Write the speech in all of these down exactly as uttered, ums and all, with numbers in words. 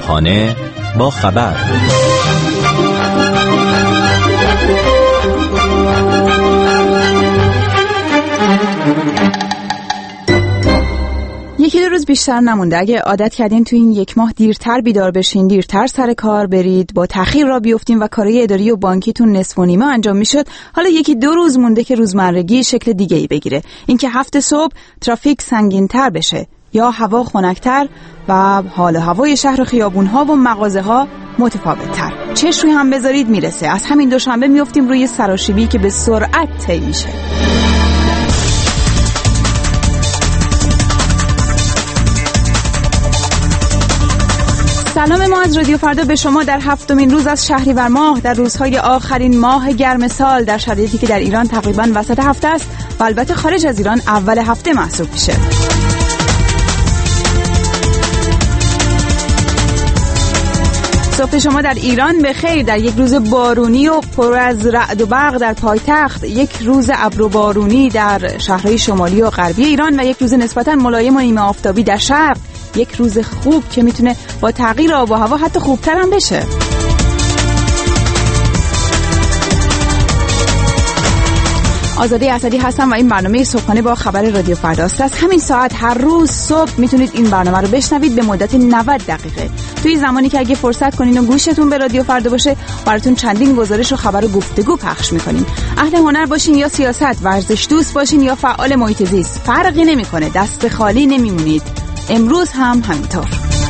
صبحانه با خبر. یکی دو روز بیشتر نمونده. اگه عادت کردین تو این یک ماه دیرتر بیدار بشین، دیرتر سر کار برید، با تأخیر را بیفتین و کارهای اداری و بانکیتون نصف و نیمه انجام میشد، حالا یکی دو روز مونده که روزمرگی شکل دیگه‌ای بگیره. اینکه هفت صبح ترافیک سنگین‌تر بشه یا هوا خنک‌تر و حال هوای شهر و خیابون‌ها و مغازه‌ها متفاوت‌تر. چش روی هم بذارید میرسه. از همین دوشنبه میافتیم روی سراشیبی که به سرعت طی میشه. سلام ما از رادیو فردا به شما در هفتمین روز از شهریور ماه، در روزهای آخرین ماه گرم سال، در شرایطی که در ایران تقریباً وسط هفته است و البته خارج از ایران اول هفته محسوب میشه. صبح شما در ایران به خیر. در یک روز بارونی و پر از رعد و برق در پایتخت، یک روز ابر و بارونی در شهرهای شمالی و غربی ایران و یک روز نسبتاً ملایم و نیمه آفتابی در شرق. یک روز خوب که میتونه با تغییر آب و هوا حتی خوبتر هم بشه. آزاده اسدی هستم و این برنامه صبحانه با خبر رادیو فرداست. از همین ساعت هر روز صبح میتونید این برنامه رو بشنوید به مدت نود دقیقه. توی زمانی که اگه فرصت کنین و گوشتون به رادیو فردا باشه، براتون چندین گزارش و خبر و گفتگو پخش میکنیم. اهل هنر باشین یا سیاست، ورزش دوست باشین یا فعال محیط زیست، فرقی نمیکنه، دست خالی نمیمونید. امروز هم همینطور.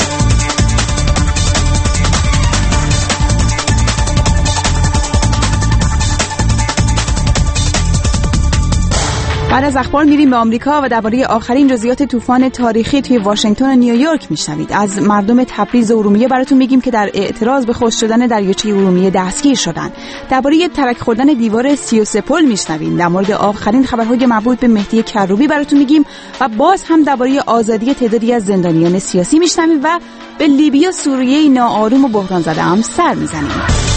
بعد از اخبار میریم به آمریکا و درباره آخرین جزئیات طوفان تاریخی توی واشنگتن و نیویورک میشنوید. از مردم تبریز و ارومیه براتون میگیم که در اعتراض به خشک شدن دریاچه ارومیه دستگیر شدن. درباره ترک خوردن دیوار سی و سه پل میشنوید. در مورد آخرین خبرهای مربوط به مهدی کروبی براتون میگیم و باز هم درباره آزادی تعدادی از زندانیان سیاسی میشنوید و به لیبی و سوریه ناآروم و بحران زده هم سر میزنیم.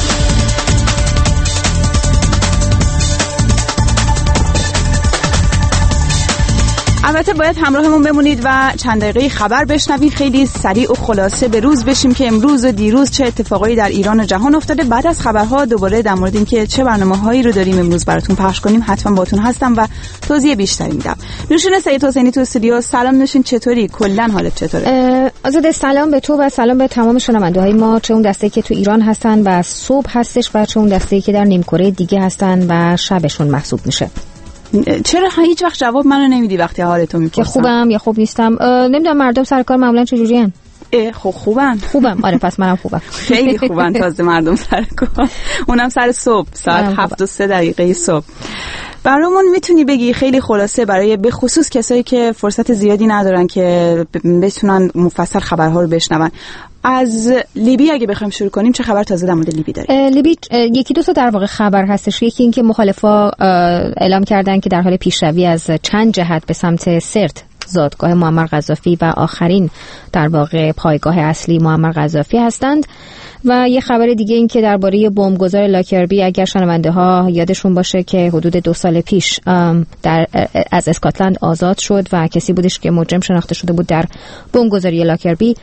البته باید همراهمون بمونید و چند دقیقه خبر بشنوید. خیلی سریع و خلاصه به روز بشیم که امروز و دیروز چه اتفاقایی در ایران و جهان افتاده. بعد از خبرها دوباره در مورد اینکه چه برنامه‌هایی رو داریم امروز براتون پخش کنیم حتما باهاتون هستم و توضیح بیشتری میدم. نوشین سید حسینی تو استودیو. سلام نوشین، چطوری؟ کلا حالت چطوره؟ آزاده سلام به تو و سلام به تمام شنونده‌های ما، چه اون دسته‌ای که تو ایران هستن و صبح هستش و چه اون دسته‌ای که در نیمکره دیگه هستن و شبشون محسوب میشه. چرا هیچ وقت جواب منو نمیدی وقتی حالتو میپرسم؟ که خوبم یا خوب نیستم؟ نمیدونم مردم سر کار معمولا چجوریان؟ اه خب خوبن. خوبم آره، پس منم خوبم. خیلی خوبن. تازه مردم سر کار، اونم سر صبح ساعت هفت و سه دقیقه صبح. برامون میتونی بگی خیلی خلاصه برای به خصوص کسایی که فرصت زیادی ندارن که بتونن مفصل خبرها رو بشنون، از لیبی اگه بخوایم شروع کنیم چه خبر تازه در مورد لیبی داریم؟ لیبی یکی دو تا در واقع خبر هستش. یکی این که مخالفا اعلام کردن که در حال پیشروی از چند جهت به سمت سرت، زادگاه معمر قذافی و آخرین در واقع پایگاه اصلی معمر قذافی هستند. و یه خبر دیگه این که درباره بمبگذار لاکربی، اگر شنونده ها یادشون باشه که حدود دو سال پیش در از اسکاتلند آزاد شد و کسی بودش که مجرم شناخته شده بود در بمبگذاری لاکربی،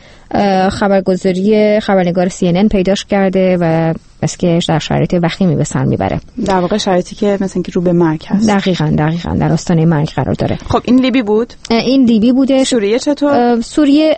خبرگزاری خبرنگار سی ان ان پیداش کرده و بس که در شرایط وخیمی به سر میبره. در واقع شرایطی که مثلا که رو به مرگ هست. دقیقاً دقیقاً در آستانه مرگ قرار داره. خب این لیبی بود؟ این لیبی بوده. سوریه چطور؟ سوریه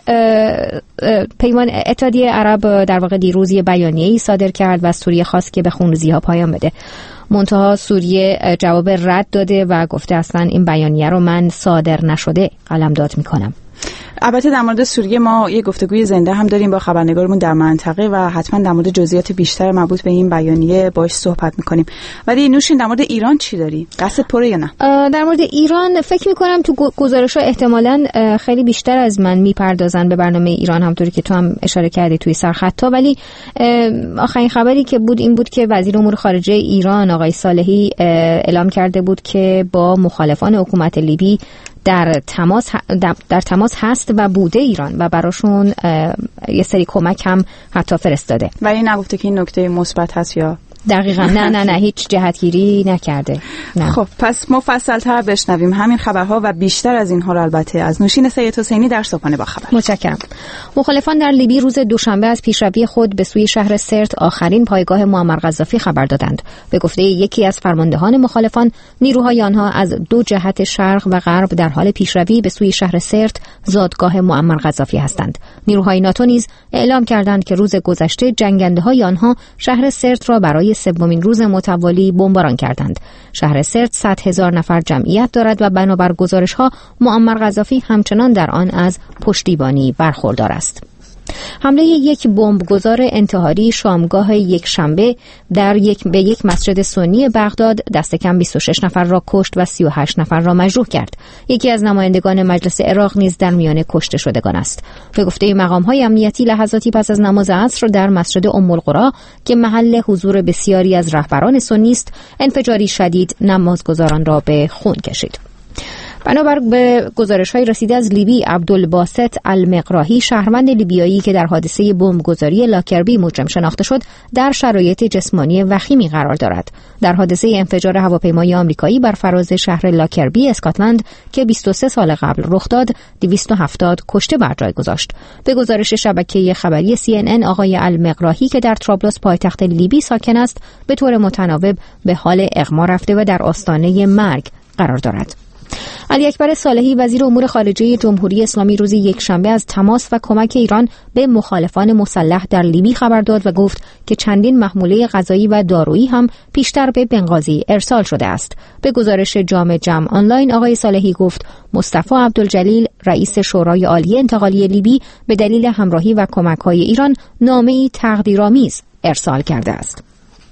پیمان اتحادیه عرب در واقع دیروز یه بیانیه‌ای صادر کرد و سوریه خواست که به خونریزی‌ها پایان بده. منتها سوریه جواب رد داده و گفته اصلا این بیانیه رو من صادر نشده قلمداد میکنم. البته در مورد سوریه ما یه گفتگوی زنده هم داریم با خبرنگارمون در منطقه و حتما در مورد جزئیات بیشتر مربوط به این بیانیه باهاش صحبت می‌کنیم. ولی نوشین در مورد ایران چی داری؟ دستت پره یا نه؟ در مورد ایران فکر می‌کنم تو گزارش‌ها احتمالاً خیلی بیشتر از من میپردازن به برنامه ایران، همونطوری که تو هم اشاره کردی توی سرخطا. ولی آخرین خبری که بود این بود که وزیر امور خارجه ایران آقای صالحی اعلام کرده بود که با مخالفان حکومت لیبی در تماس در تماس هست و بوده ایران و براشون یه سری کمک هم حتی فرستاده. ولی نگفته که این نکته مثبت هست یا دقیقاً. نه نه نه هیچ جهتگیری نکرده. نه. خب پس مفصل‌تر بشنویم همین خبرها و بیشتر از اینها رو البته از نوشین سید حسینی در صبحانه با خبر. متشکرم. مخالفان در لیبی روز دوشنبه از پیشروی خود به سوی شهر سرت، آخرین پایگاه معمر قذافی، خبر دادند. به گفته یکی از فرماندهان مخالفان، نیروهای آنها از دو جهت شرق و غرب در حال پیشروی به سوی شهر سرت، زادگاه معمر قذافی هستند. نیروهای ناتو نیز اعلام کردند که روز گذشته جنگنده‌های آنها شهر سرت را برای سومین روز متوالی بمباران کردند. شهر سرت صد هزار نفر جمعیت دارد و بنابر گزارش‌ها معمر قذافی همچنان در آن از پشتیبانی برخوردار است. حمله یک بمبگذار انتحاری شامگاه یک شنبه در یک به یک مسجد سنی بغداد دست کم بیست و شش نفر را کشت و سی و هشت نفر را مجروح کرد. یکی از نمایندگان مجلس عراق نیز در میان کشته شدگان است. به گفته مقام‌های امنیتی، لحظاتی پس از نماز عصر در مسجد ام القری که محل حضور بسیاری از رهبران سنی است، انفجاری شدید نمازگزاران را به خون کشید. بنابر به گزارش‌های رسیده از لیبی، عبدالباسط المقراهی، شهروند لیبیایی که در حادثه بمبگذاری لاکربی مجرم شناخته شد، در شرایط جسمانی وخیمی قرار دارد. در حادثه انفجار هواپیمای آمریکایی بر فراز شهر لاکربی، اسکاتلند که بیست و سه سال قبل رخ داد، دویست و هفتاد کشته بر جای گذاشت. به گزارش شبکه خبری سی ان ان، آقای المقراهی که در طرابلس پایتخت لیبی ساکن است، به طور متناوب به حال اغما رفته و در آستانه مرگ قرار دارد. علی اکبر صالحی، وزیر امور خارجه جمهوری اسلامی، روز یکشنبه از تماس و کمک ایران به مخالفان مسلح در لیبی خبر داد و گفت که چندین محموله غذایی و دارویی هم پیشتر به بنغازی ارسال شده است. به گزارش جام جم آنلاین، آقای صالحی گفت مصطفی عبدالجلیل، رئیس شورای عالی انتقالی لیبی، به دلیل همراهی و کمک‌های ایران نامه‌ای تقدیرآمیز ارسال کرده است.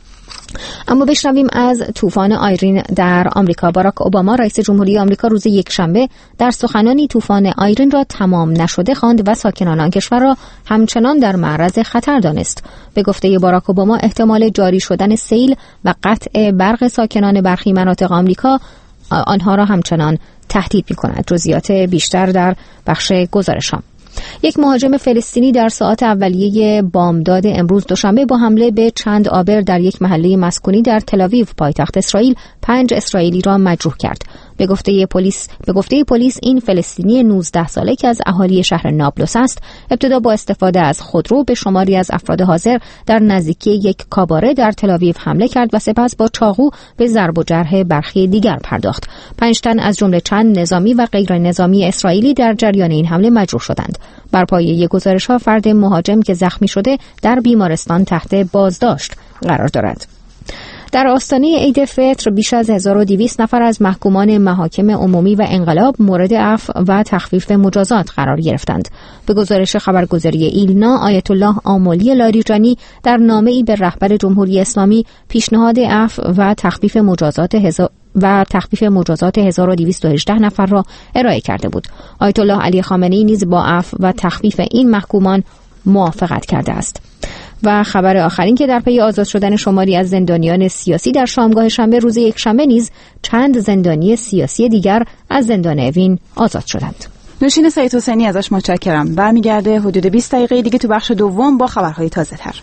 اما بشنویم از طوفان آیرین در آمریکا. باراک اوباما، رئیس جمهوری آمریکا، روز یکشنبه در سخنانی طوفان آیرین را تمام نشده خواند و ساکنان آن کشور را همچنان در معرض خطر دانست. به گفته باراک اوباما، احتمال جاری شدن سیل و قطع برق ساکنان برخی مناطق آمریکا آنها را همچنان تهدید می‌کند. جزئیات بیشتر در بخش گزارش‌ها. یک مهاجم فلسطینی در ساعات اولیه بامداد امروز دوشنبه با حمله به چند آبر در یک محله مسکونی در تل‌آویو، پایتخت اسرائیل، پنج اسرائیلی را مجروح کرد. به گفته پلیس به گفته پلیس این فلسطینی نوزده ساله که از اهالی شهر نابلس است، ابتدا با استفاده از خودرو به شماری از افراد حاضر در نزدیکی یک کاباره در تل‌آویو حمله کرد و سپس با چاقو به ضرب و جرح برخی دیگر پرداخت. پنج تن از جمله چند نظامی و غیر نظامی اسرائیلی در جریان این حمله مجروح شدند. بر پایه گزارش‌ها، فرد مهاجم که زخمی شده در بیمارستان تحت بازداشت قرار دارد. در آستانه عید فطر بیش از هزار و دویست نفر از محکومان محاکم عمومی و انقلاب مورد عفو و تخفیف مجازات قرار گرفتند. به گزارش خبرگزاری ایلنا، آیت الله آملی لاریجانی در نامه‌ای به رهبر جمهوری اسلامی پیشنهاد عفو و تخفیف مجازات هزار و تخفیف مجازات هزار و دویست و هجده نفر را ارائه کرده بود. آیت الله علی خامنه‌ای نیز با عفو و تخفیف این محکومان موافقت کرده است. و خبر آخرین که در پی آزاد شدن شماری از زندانیان سیاسی در شامگاه شنبه روز یکشنبه نیز چند زندانی سیاسی دیگر از زندان اوین آزاد شدند. نوشین سید حسینی ازش متشکرم. برمیگرده حدود بیست دقیقه دیگه تو بخش دوم با خبرهای تازه تر.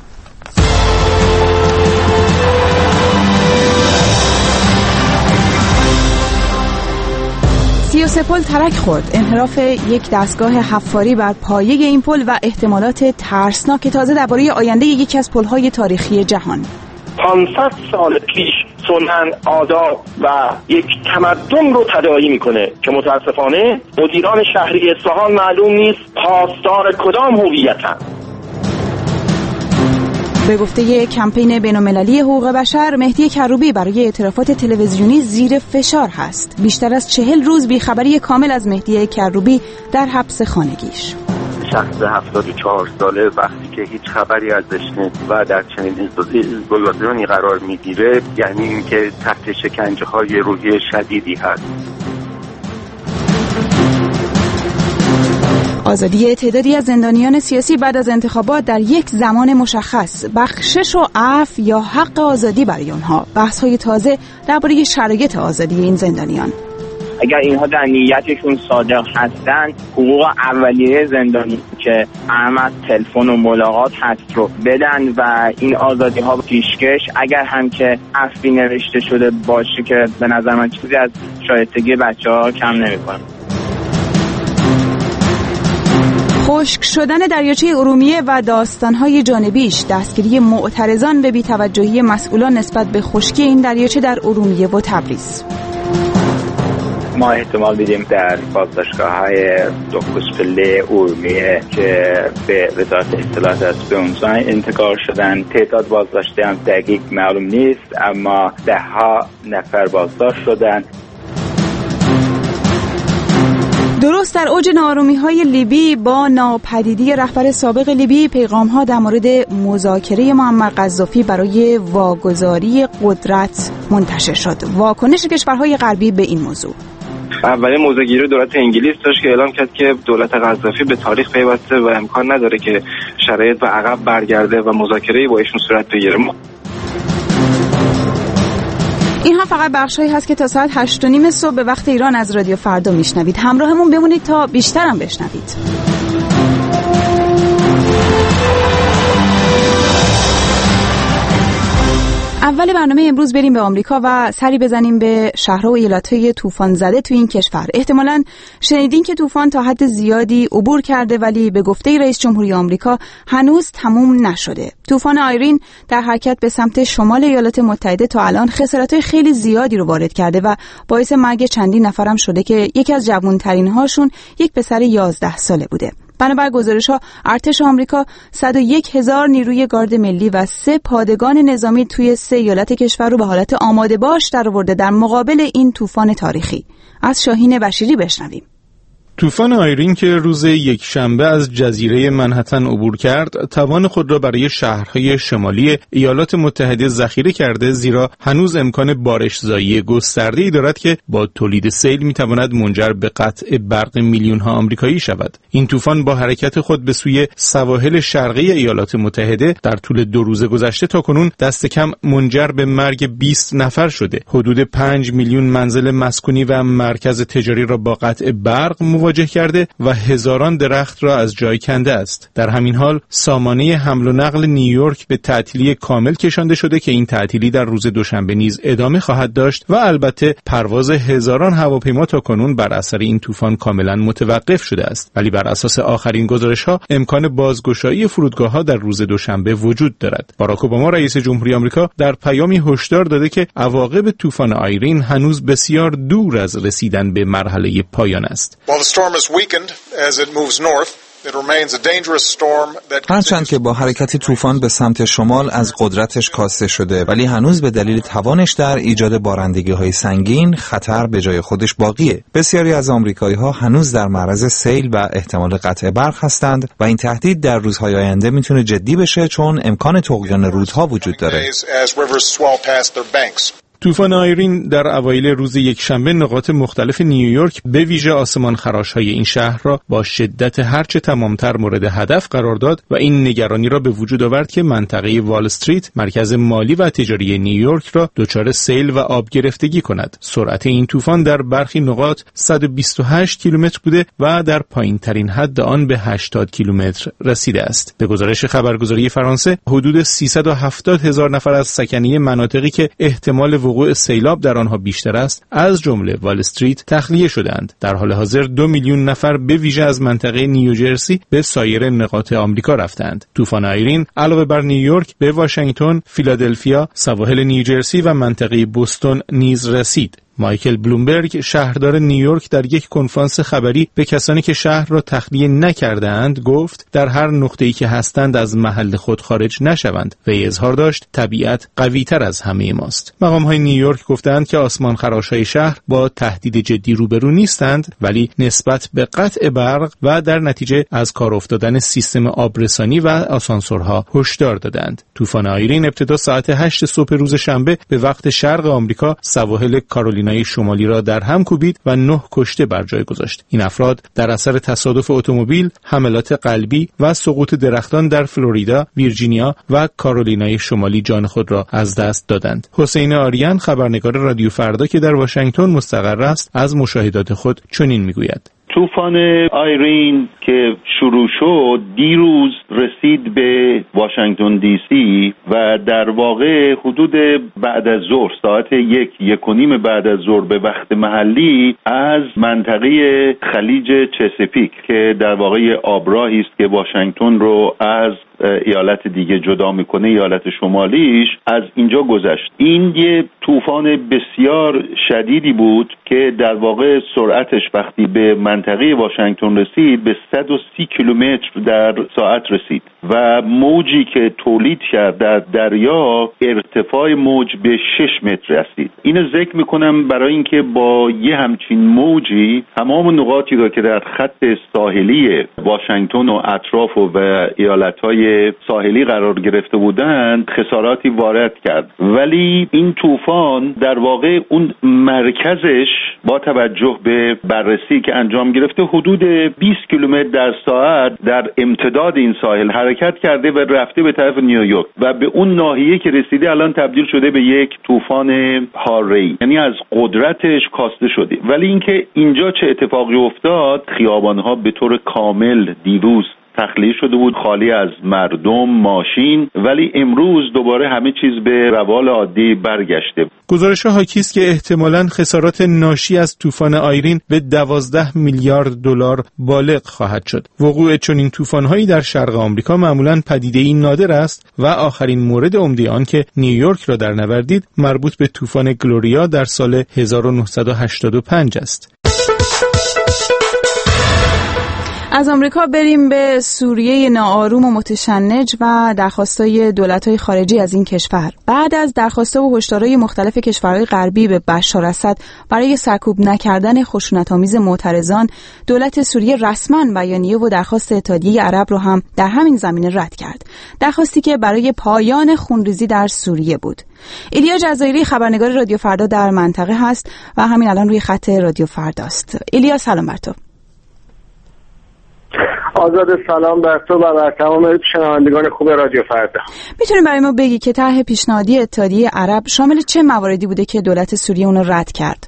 سی و سه پل ترک خورد. انحراف یک دستگاه حفاری بر پایه این پل و احتمالات ترسناک تازه درباره آینده یکی از پل‌های تاریخی جهان. پانصد سال پیش سنن، آداب و یک تمدن رو تداعی میکنه که متاسفانه مدیران شهری اصفهان معلوم نیست پاسدار کدام هویتن. به گفته کمپین بین‌المللی حقوق بشر، مهدی کروبی برای اعترافات تلویزیونی زیر فشار هست. بیشتر از چهل روز بیخبری کامل از مهدی کروبی در حبس خانگیش. شخص هفتاد و چهار ساله وقتی که هیچ خبری ازش نیست و در چنین گلوازیونی قرار میگیره، یعنی اینکه تحت شکنجه های روحی شدیدی هست. آزادی تعدادی از زندانیان سیاسی بعد از انتخابات در یک زمان مشخص، بخشش و عفو یا حق آزادی برای آنها. بحث‌های تازه درباره شرایط آزادی این زندانیان. اگر اینها در نیتشون صادق هستن، حقوق اولیه زندانی که اهم از تلفن و ملاقات هست رو بدن و این آزادی ها پیشکش اگر هم که عفوی نوشته شده باشه که به نظر من چیزی از شایستگی بچه‌ها کم نمی‌کنه. خشک شدن دریاچه ارومیه و داستان‌های جانبیش، دستگیری معترضان به بی‌توجهی مسئولان نسبت به خشکی این دریاچه در ارومیه و تبریز. ما احتمال دیدیم در بازداشتگاه‌های دو کوسپله ارومیه که به وزارت اطلاعات از به اونجا انتقال شدن، تعداد بازداشته هم دقیق معلوم نیست، اما ده ها نفر بازداشت شدن. درست در اوج ناآرومی‌های لیبی با ناپدیدی رهبر سابق لیبی، پیغام‌ها در مورد مذاکره معمر قذافی برای واگذاری قدرت منتشر شد. واکنش کشورهای غربی به این موضوع. اولین موضع‌گیری دولت انگلیس داشت که اعلام کرد که دولت قذافی به تاریخ پیوسته و امکان نداره که شرایط به عقب برگرده و مذاکره‌ای با ایشون صورت بگیره. این هم فقط بخشایی هست که تا ساعت هشت و نیم صبح به وقت ایران از رادیو فردا میشنوید. همراهمون بمونید تا بیشترم بشنوید. اول برنامه امروز بریم به آمریکا و سری بزنیم به شهرها و ایالت‌های طوفان زده تو این کشور. احتمالاً شنیدین که طوفان تا حد زیادی عبور کرده، ولی به گفته رئیس جمهوری آمریکا هنوز تموم نشده. طوفان آیرین در حرکت به سمت شمال ایالات متحده تا الان خسارت‌های خیلی زیادی رو وارد کرده و باعث مرگ چندین نفرم شده که یکی از جوان‌ترین هاشون یک پسر یازده ساله بوده. بنابر گزارش‌ها ارتش آمریکا صد و یک هزار نیروی گارد ملی و سه پادگان نظامی توی سه ایالت کشور رو به حالت آماده باش درآورده در مقابل این طوفان تاریخی. از شاهین بشیری بشنویم. طوفان آیرین که روز یک شنبه از جزیره منهتن عبور کرد، توان خود را برای شهرهای شمالی ایالات متحده ذخیره کرده، زیرا هنوز امکان بارشزایی گسترده‌ای دارد که با تولید سیل می‌تواند منجر به قطع برق میلیون‌ها آمریکایی شود. این طوفان با حرکت خود به سوی سواحل شرقی ایالات متحده در طول دو روز گذشته تاکنون دست کم منجر به مرگ بیست نفر شده. حدود پنج میلیون منزل مسکونی و مرکز تجاری را با قطع برق مواجه کرده و هزاران درخت را از جای کنده است. در همین حال سامانه حمل و نقل نیویورک به تعطیلی کامل کشانده شده که این تعطیلی در روز دوشنبه نیز ادامه خواهد داشت و البته پرواز هزاران هواپیما تاکنون بر اثر این طوفان کاملا متوقف شده است. ولی بر اساس آخرین گزارش‌ها امکان بازگشایی فرودگاه‌ها در روز دوشنبه وجود دارد. باراک اوباما رئیس جمهوری آمریکا در پیامی هشدار داده که عواقب طوفان آیرین هنوز بسیار دور از رسیدن به مرحله پایان است. هرچند که با حرکت طوفان به سمت شمال از قدرتش کاسته شده، ولی هنوز به دلیل توانش در ایجاد بارندگی‌های سنگین خطر به جای خودش باقیه. بسیاری از آمریکایی‌ها هنوز در معرض سیل و احتمال قطع برق هستند و این تهدید در روزهای آینده میتونه جدی بشه، چون امکان طغیان رودها وجود داره. طوفان آیرین در اوایل روز یکشنبه نقاط مختلف نیویورک به ویژه آسمان خراش‌های این شهر را با شدت هرچه تمامتر مورد هدف قرار داد و این نگرانی را به وجود آورد که منطقه وال استریت، مرکز مالی و تجاری نیویورک را دچار سیل و آب گرفتگی کند. سرعت این طوفان در برخی نقاط صد و بیست و هشت کیلومتر بوده و در پایین‌ترین حد آن به هشتاد کیلومتر رسیده است. به گزارش خبرگزاری فرانسه، حدود سیصد و هفتاد هزار نفر از سکنی مناطقی که احتمال وقوع سیلاب در آنها بیشتر است، از جمله وال استریت، تخلیه شدند. در حال حاضر دو میلیون نفر به ویژه از منطقه نیوجرسی به سایر نقاط آمریکا رفتند. طوفان آیرین علاوه بر نیویورک به واشنگتن، فیلادلفیا، سواحل نیوجرسی و منطقه بوستون نیز رسید. مایکل بلومبرگ، شهردار نیویورک، در یک کنفرانس خبری به کسانی که شهر را تخلیه نکردند گفت در هر نقطه‌ای که هستند از محل خود خارج نشوند و اظهار داشت طبیعت قوی‌تر از همه ماست. مقام‌های نیویورک گفتند که آسمان خراش‌های شهر با تهدید جدی روبرو نیستند، ولی نسبت به قطع برق و در نتیجه از کار افتادن سیستم آبرسانی و آسانسورها هشدار دادند. طوفان آیرین ابتدا ساعت هشت صبح روز شنبه به وقت شرق آمریکا سواحل کارولینای کارولینای شمالی را در هم کوبید و نه کشته بر جای گذاشت. این افراد در اثر تصادف اتومبیل، حملات قلبی و سقوط درختان در فلوریدا، ویرجینیا و کارولینای شمالی جان خود را از دست دادند. حسین آریان، خبرنگار رادیو فردا که در واشنگتن مستقر است، از مشاهدات خود چنین میگوید: طوفان آیرین که شروع شد دیروز رسید به واشنگتن دی سی و در واقع حدود بعد از ظهر ساعت یک یک و نیم بعد از ظهر به وقت محلی از منطقه خلیج چسپیک که در واقع آبراهی است که واشنگتن رو از ایالت دیگه جدا میکنه، ایالت شمالیش، از اینجا گذشت. این یه طوفان بسیار شدیدی بود که در واقع سرعتش وقتی به منطقه واشنگتن رسید به صد و سی کیلومتر در ساعت رسید و موجی که تولید کرد در دریا ارتفاع موج به شش متر رسید. اینو ذکر میکنم برای اینکه با یه همچین موجی تمام نقاطی را که در خط ساحلی واشنگتن و اطراف و ایالت‌های ساحلی قرار گرفته بودند خساراتی وارد کرد، ولی این طوفان در واقع اون مرکزش با توجه به بررسی که انجام گرفته حدود بیست کیلومتر در ساعت در امتداد این ساحل حرکت کرده و رفته به طرف نیویورک و به اون ناحیه که رسیده الان تبدیل شده به یک طوفان هاری، یعنی از قدرتش کاسته شده. ولی اینکه اینجا چه اتفاقی افتاد، خیابان‌ها به طور کامل دیروز تخلیه شده بود، خالی از مردم، ماشین، ولی امروز دوباره همه چیز به روال عادی برگشته. گزارش‌ها حاکی است که احتمالاً خسارات ناشی از طوفان آیرین به دوازده میلیارد دلار بالغ خواهد شد. وقوع چنین طوفان‌هایی در شرق آمریکا معمولاً پدیده‌ای نادر است و آخرین مورد عمده آن که نیویورک را در نوردید مربوط به طوفان گلوریا در سال هزار و نهصد و هشتاد و پنج است. از آمریکا بریم به سوریه ناآروم و متشنج و درخواستای دولت‌های خارجی از این کشور. بعد از درخواست‌ها و هشدارهای مختلف کشورهای غربی به بشار اسد برای سرکوب نکردن خشونت‌آمیز معترضان، دولت سوریه رسما بیانیه و درخواست اتحادیه عرب رو هم در همین زمینه رد کرد. درخواستی که برای پایان خونریزی در سوریه بود. ایلیا جزایری خبرنگار رادیو فردا در منطقه هست و همین الان روی خط رادیو فرداست. ایلیا، سلام بر تو. آزاد، سلام بر تو و بر تمام شنوندگان خوب رادیو فردا. میتونی برای ما بگی که طرح پیشنهادی اتحادیه عرب شامل چه مواردی بوده که دولت سوریه اون رو رد کرد؟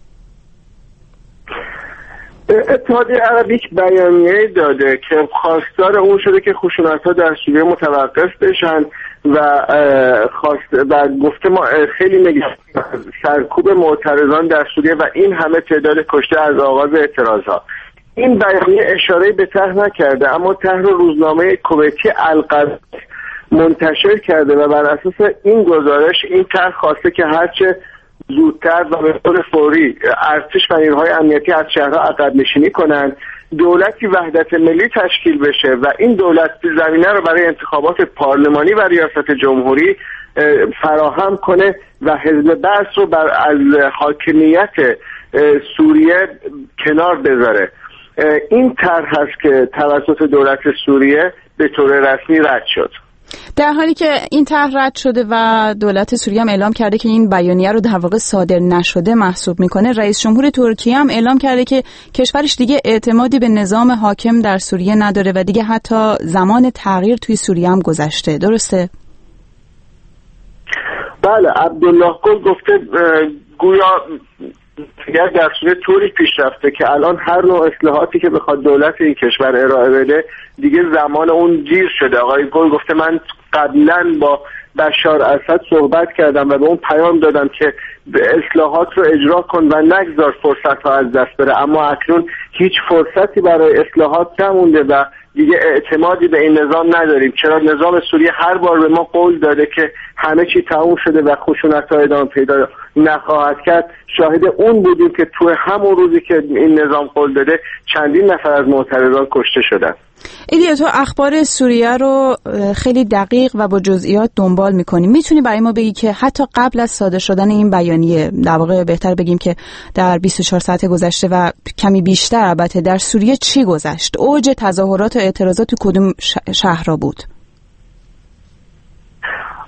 اتحادیه عرب یک بیانیه داده که خواستار اون شده که خشونت‌ها در سوریه متوقف بشن و خواست و گفته ما خیلی نگران سرکوب معترضان در سوریه و این همه تعداد کشته از آغاز اعتراضها. این بیانیه اشاره به طرح نکرده، اما طرح روزنامه کویتی القدس منتشر کرده و بر اساس این گزارش این طرح خواسته که هرچه زودتر و به طور فوری ارتش و نیروهای امنیتی از شهرها عقب نشینی کنند، دولتی وحدت ملی تشکیل بشه و این دولت زمینه رو برای انتخابات پارلمانی و ریاست جمهوری فراهم کنه و حزب بعث رو بر از حاکمیت سوریه کنار بذاره. این طرح هست که توسط دولت سوریه به طور رسمی رد شد. در حالی که این طرح رد شده و دولت سوریه هم اعلام کرده که این بیانیه رو در واقع صادر نشده محسوب میکنه، رئیس جمهور ترکیه هم اعلام کرده که کشورش دیگه اعتمادی به نظام حاکم در سوریه نداره و دیگه حتی زمان تغییر توی سوریه هم گذشته. درسته؟ بله، عبدالله گل گفته گویا اگر در سوریه طوری پیش رفته که الان هر نوع اصلاحاتی که بخواد دولت این کشور ارائه بده دیگه زمان اون دیر شده. آقای گل گفته من قبلا با بشار اسد صحبت کردم و به اون پیام دادم که اصلاحات رو اجرا کن و نگذار فرصت ها از دست بره، اما اکنون هیچ فرصتی برای اصلاحات نمونده و دیگه اعتمادی به این نظام نداریم، چرا نظام سوریه هر بار به ما قول داده که همه چی تموم شده و خشونت‌ها ادامه پیدا نخواهد کرد. شاهد اون بودیم که تو همون روزی که این نظام قول داده چندین نفر از معترضان کشته شدن. ایلیا، تو اخبار سوریه رو خیلی دقیق و با جزئیات دنبال می‌کنی. میتونی برای ما بگی که حتی قبل از صادر شدن این بیانیه، در واقع بهتر بگیم که در بیست و چهار ساعت گذشته و کمی بیشتر البته، در سوریه چی گذشت؟ اوج تظاهرات و اعتراضات تو کدوم شهرها بود؟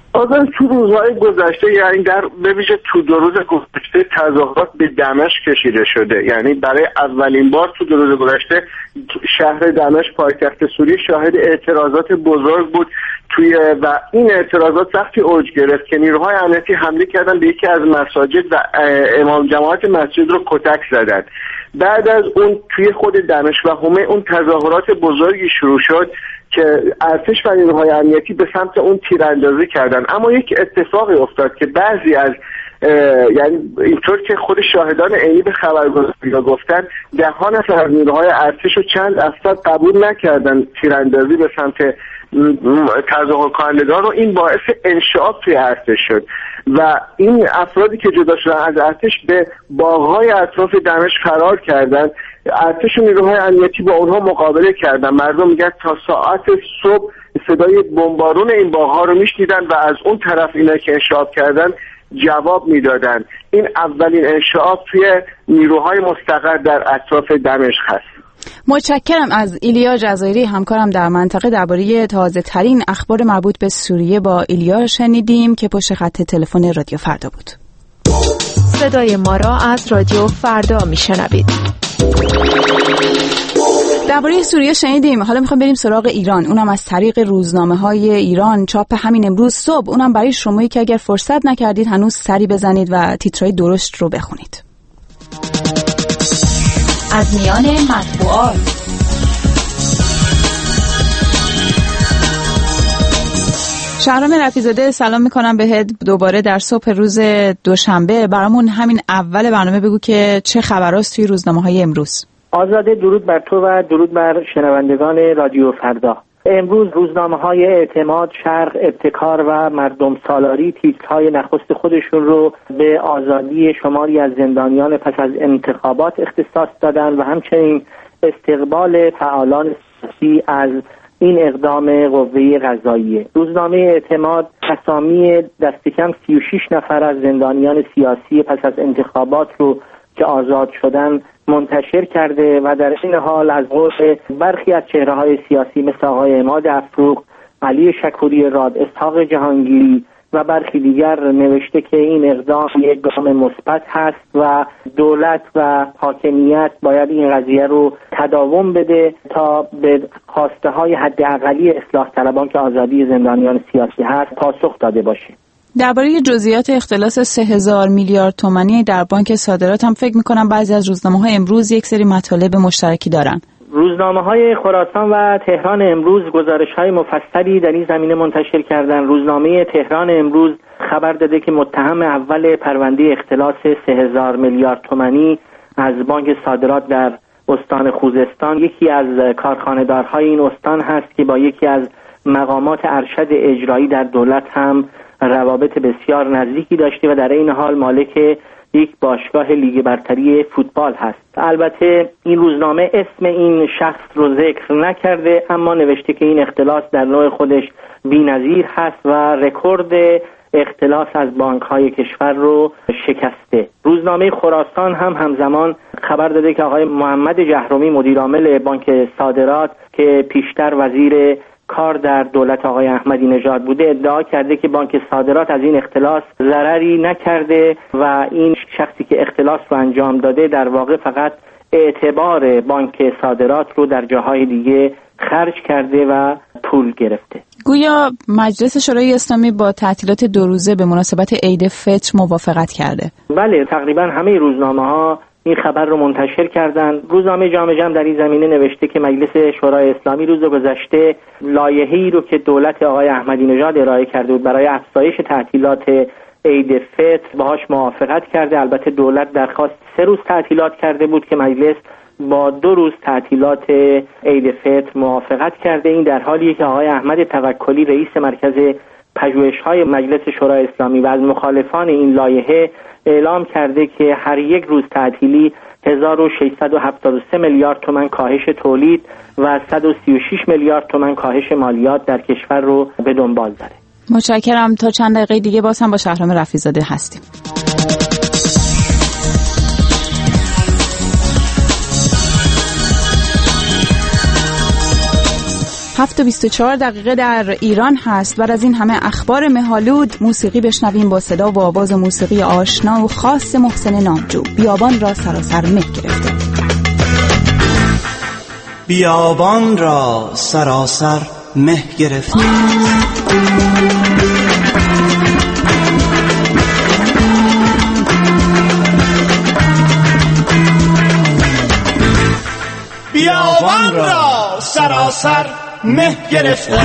آزاد تو روزهای گذشته، یعنی در به ویژه تو دو روز گذشته تظاهرات به دمشق کشیده شده. یعنی برای اولین بار تو دو روز گذشته شهر دمشق پایتخت سوریه شاهد اعتراضات بزرگ بود توی و این اعتراضات وقتی اوج گرفت که نیروهای امنیتی حمله کردن به یکی از مساجد و امام جماعت مسجد رو کتک زدن. بعد از اون توی خود دمشق و حومه اون تظاهرات بزرگی شروع شد که ارتش و نیروهای امنیتی به سمت اون تیراندازی کردن. اما یک اتفاقی افتاد که بعضی از یعنی اینطور که خود شاهدان عینی به خبرگزاری‌ها گفتن، ده نفر از نیروهای ارتش و چند افسر قبول نکردن تیراندازی به سمت تظاهرکنندگان و این باعث انشعاب توی ارتش شد و این افرادی که جدا شدن از ارتش به باغ‌های اطراف دمشق فرار کردن. ارتش و نیروهای امنیتی با اونها مقابله کردن. مردم میگن تا ساعت صبح صدای بمبارون این باغ‌ها رو میشنیدن و از اون طرف اینا که انشعاب کردن جواب میدادن. این اولین انشعاب توی نیروهای مستقر در اطراف دمشق هست. متشکرم از ایلیا جزایری همکارم در منطقه. درباره تازه ترین اخبار مربوط به سوریه با ایلیا شنیدیم که پشت خط تلفن رادیو فردا بود. صدای ما را از رادیو فردا میشنوید. درباره سوریه شنیدیم. حالا میخوام بریم سراغ ایران، اونم از طریق روزنامه‌های ایران. چاپ همین امروز صبح، اونم برای شمایی که اگر فرصت نکردید هنوز سری بزنید و تیترهای درشت رو بخونید. از میان مطبوعات شهرام رفیع‌زاده، سلام میکنم بهت دوباره در صبح روز دوشنبه. برامون همین اول برنامه بگو که چه خبراست توی روزنامه‌های امروز. آزاده، درود بر تو و درود بر شنوندگان رادیو فردا. امروز روزنامه‌های اعتماد، شرق، ابتکار و مردم سالاری تیترهای نخست خودشون رو به آزادی شماری از زندانیان پس از انتخابات اختصاص دادن و همچنین استقبال فعالان سیاسی از این اقدام قوه قضاییه. روزنامه اعتماد اسامی دست کم سی و شش نفر از زندانیان سیاسی پس از انتخابات رو که آزاد شدن منتشر کرده و در این حال از قول برخی از چهره‌های سیاسی مثل آقای عماد افروخ، علی شکوری راد، اسحاق جهانگیری و برخی دیگر نوشته که این اقدام یک گام مثبت هست و دولت و حاکمیت باید این قضیه رو تداوم بده تا به خواسته های حداقلی اصلاح طلبان که آزادی زندانیان سیاسی هست پاسخ داده باشه. درباره جزئیات اختلاس سه هزار میلیارد تومانی در بانک صادرات هم فکر می‌کنم بعضی از روزنامه‌ها امروز یک سری مطالب مشترکی دارن. روزنامه‌های خراسان و تهران امروز گزارش‌های مفصلی در این زمینه منتشر کردند. روزنامه تهران امروز خبر داده که متهم اول پرونده اختلاس سه هزار میلیارد تومانی از بانک صادرات در استان خوزستان یکی از کارخانه‌دارهای این استان هست که با یکی از مقامات ارشد اجرایی در دولت هم روابط بسیار نزدیکی داشته و در این حال مالک یک باشگاه لیگ برتری فوتبال هست. البته این روزنامه اسم این شخص رو ذکر نکرده، اما نوشته که این اختلاس در نوع خودش بی‌نظیر هست و رکورد اختلاس از بانک‌های کشور رو شکسته. روزنامه خراسان هم همزمان خبر داده که آقای محمد جهرومی مدیرعامل بانک صادرات که پیشتر وزیر کار در دولت آقای احمدی نژاد بوده ادعا کرده که بانک صادرات از این اختلاس ضرری نکرده و این شخصی که اختلاس رو انجام داده در واقع فقط اعتبار بانک صادرات رو در جاهای دیگه خرج کرده و پول گرفته. گویا مجلس شورای اسلامی با تعطیلات دو روزه به مناسبت عید فطر موافقت کرده. بله، تقریبا همه روزنامه‌ها این خبر رو منتشر کردن. روزنامه جامعه جمع در این زمینه نوشته که مجلس شورای اسلامی روز گذشته لایحه‌ای رو که دولت آقای احمدی نژاد ارائه کرده بود برای افزایش تعطیلات عید فطر باهاش موافقت کرده. البته دولت درخواست سه روز تعطیلات کرده بود که مجلس با دو روز تعطیلات عید فطر موافقت کرده. این در حالیه که آقای احمد توکلی رئیس مرکز پژوهش‌های مجلس شورای اسلامی و از مخالفان این لایحه اعلام کرده که هر یک روز تعطیلی هزار و ششصد و هفتاد و سه میلیارد تومان کاهش تولید و صد و سی و شش میلیارد تومان کاهش مالیات در کشور رو به دنبال داره. متشکرم. تا چند دقیقه دیگه باز هم با شهرام رفیع‌زاده هستیم. هفت و بیست و چهار دقیقه در ایران هست. بعد از این همه اخبار مه‌آلود موسیقی بشنویم با صدا و آواز موسیقی آشنا و خاص محسن نامجو. بیابان را سراسر مه گرفته. بیابان را سراسر مه گرفته. بیابان را سراسر مه گرفته.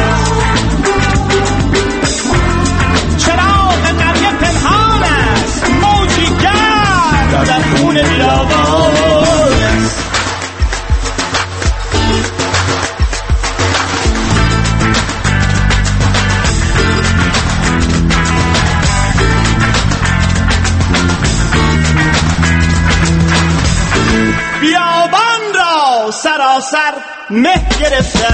چراغ قریه پنهان است، موجی گرد در خون بیابان است. بیابان را سراسر مه گرفته.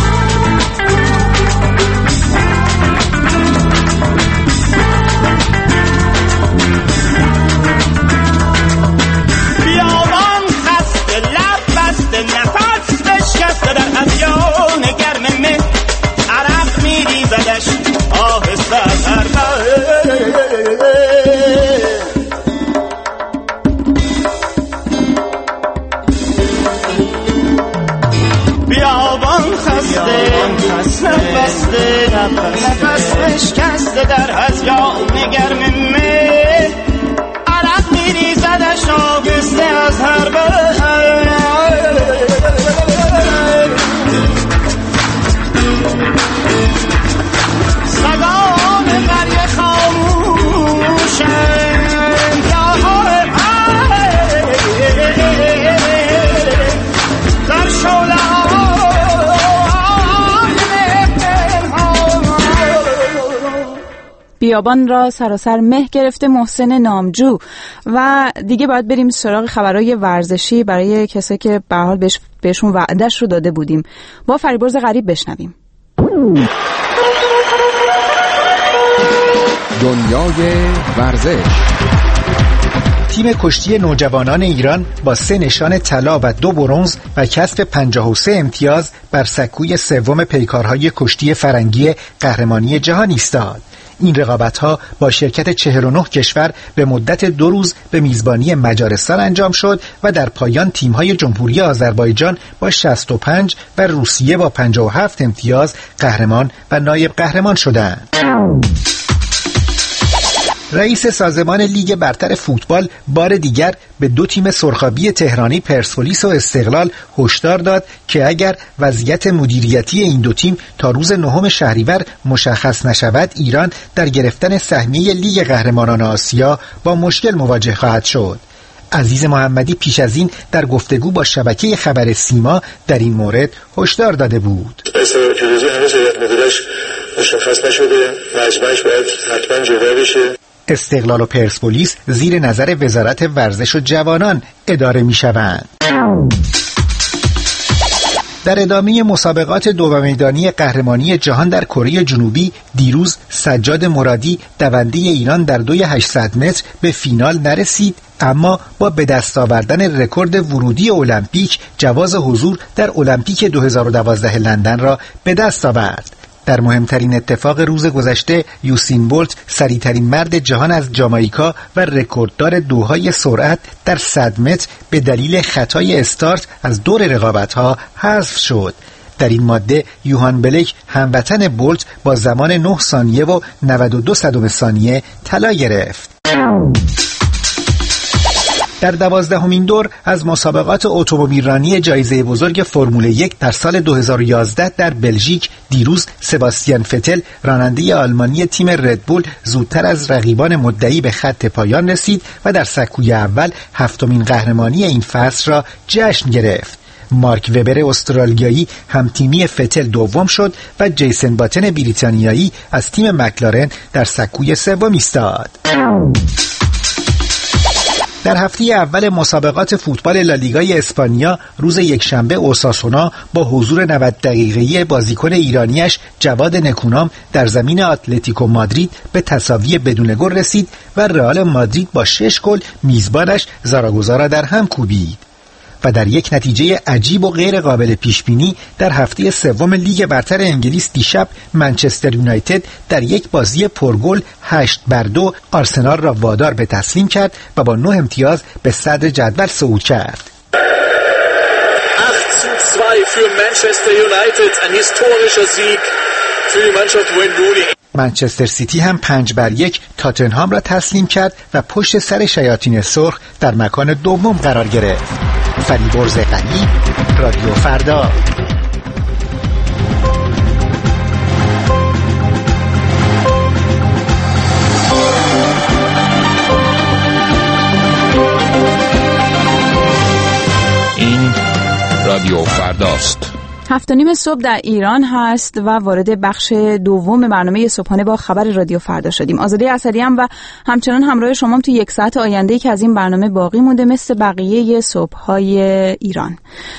بیابان خسته، لب بسته، نفس بشکسته، در همیان گرم مه عرق میریزدش آهسته از هر بیابان خسته، نفسته، نفس بشکسته، در هذیان گرم مه عرق میریزدش آهسته از هر بر. سگان قریه خاموشند، در شعله بیابان را سراسر مه گرفته محسن نامجو. و دیگه باید بریم سراغ خبرهای ورزشی برای کسایی که به هر حال بهش بهشون وعده‌اش رو داده بودیم. با فریبرز غریب بشنویم. دنیای ورزش. تیم کشتی نوجوانان ایران با سه نشان طلا و دو برنز و کسب پنجاه و سه امتیاز بر سکوی سوم پیکارهای کشتی فرنگی قهرمانی جهان ایستاد. این رقابت‌ها با شرکت چهل و نه کشور به مدت دو روز به میزبانی مجارستان انجام شد و در پایان تیم‌های جمهوری آذربایجان با شصت و پنج و روسیه با پنجاه و هفت امتیاز قهرمان و نایب قهرمان شدند. رئیس سازمان لیگ برتر فوتبال بار دیگر به دو تیم سرخابی تهرانی پرسپولیس و استقلال هشدار داد که اگر وضعیت مدیریتی این دو تیم تا روز نهم شهریور مشخص نشود، ایران در گرفتن سهمیه لیگ قهرمانان آسیا با مشکل مواجه خواهد شد. عزیز محمدی پیش از این در گفتگو با شبکه خبر سیما در این مورد هشدار داده بود. استقلال پیروزی هنوز هیئت مدیرش مشخص نشده، مجمعش باید حتما جدا بشه. استقلال و پرسپولیس زیر نظر وزارت ورزش و جوانان اداره می شوند. در ادامه مسابقات دو میدانی قهرمانی جهان در کره جنوبی دیروز سجاد مرادی دونده ایران در دوی هشتصد متر به فینال نرسید، اما با به دست آوردن رکورد ورودی المپیک جواز حضور در المپیک دو هزار و دوازده لندن را به دست آورد. در مهمترین اتفاق روز گذشته یوسین بولت سریعترین مرد جهان از جامائیکا و رکورددار دوهای سرعت در صد متر به دلیل خطای استارت از دور رقابت‌ها حذف شد. در این ماده یوهان بلک هموطن بولت با زمان نه ثانیه و نود و دو صدم ثانیه طلا گرفت. در دوازدهمین دور از مسابقات اتومبیلرانی جایزه بزرگ فرمول یک در سال دو هزار و یازده در بلژیک دیروز سباستیان فتل راننده آلمانی تیم ردبول زودتر از رقیبان مدعی به خط پایان رسید و در سکوی اول هفتمین قهرمانی این فصل را جشن گرفت. مارک وبر استرالیایی همتیمی فتل دوم شد و جیسن باتن بریتانیایی از تیم مکلارن در سکوی سوم ایستاد. در هفته اول مسابقات فوتبال لالیگای اسپانیا روز یکشنبه اوساسونا با حضور نود دقیقه‌ای بازیکن ایرانیش جواد نکونام در زمین اتلتیکو مادرید به تساوی بدون گل رسید و رئال مادرید با شش گل میزبانش زاراگوزا را در هم کوبید. و در یک نتیجه عجیب و غیر قابل پیش بینی در هفته سوم لیگ برتر انگلیس دیشب منچستر یونایتد در یک بازی پرگل هشت بر دو آرسنال را وادار به تسلیم کرد و با نه امتیاز به صدر جدول صعود کرد. acht zu zwei für Manchester United, ein historischer Sieg für die Mannschaft Wayne Rooney. منچستر سیتی هم پنج بر یک تاتنهام را تسلیم کرد و پشت سر شیاطین سرخ در مکان دوم قرار گرفت. فریبرز غنی، رادیو فردا. این رادیو فرداست. هفت و نیم صبح در ایران هست و وارد بخش دوم برنامه صبحانه با خبر رادیو فردا شدیم. آزاده اسدی‌ام و همچنان همراه شما تو یک ساعت آینده‌ای که از این برنامه باقی مونده مثل بقیه صبح‌های ایران.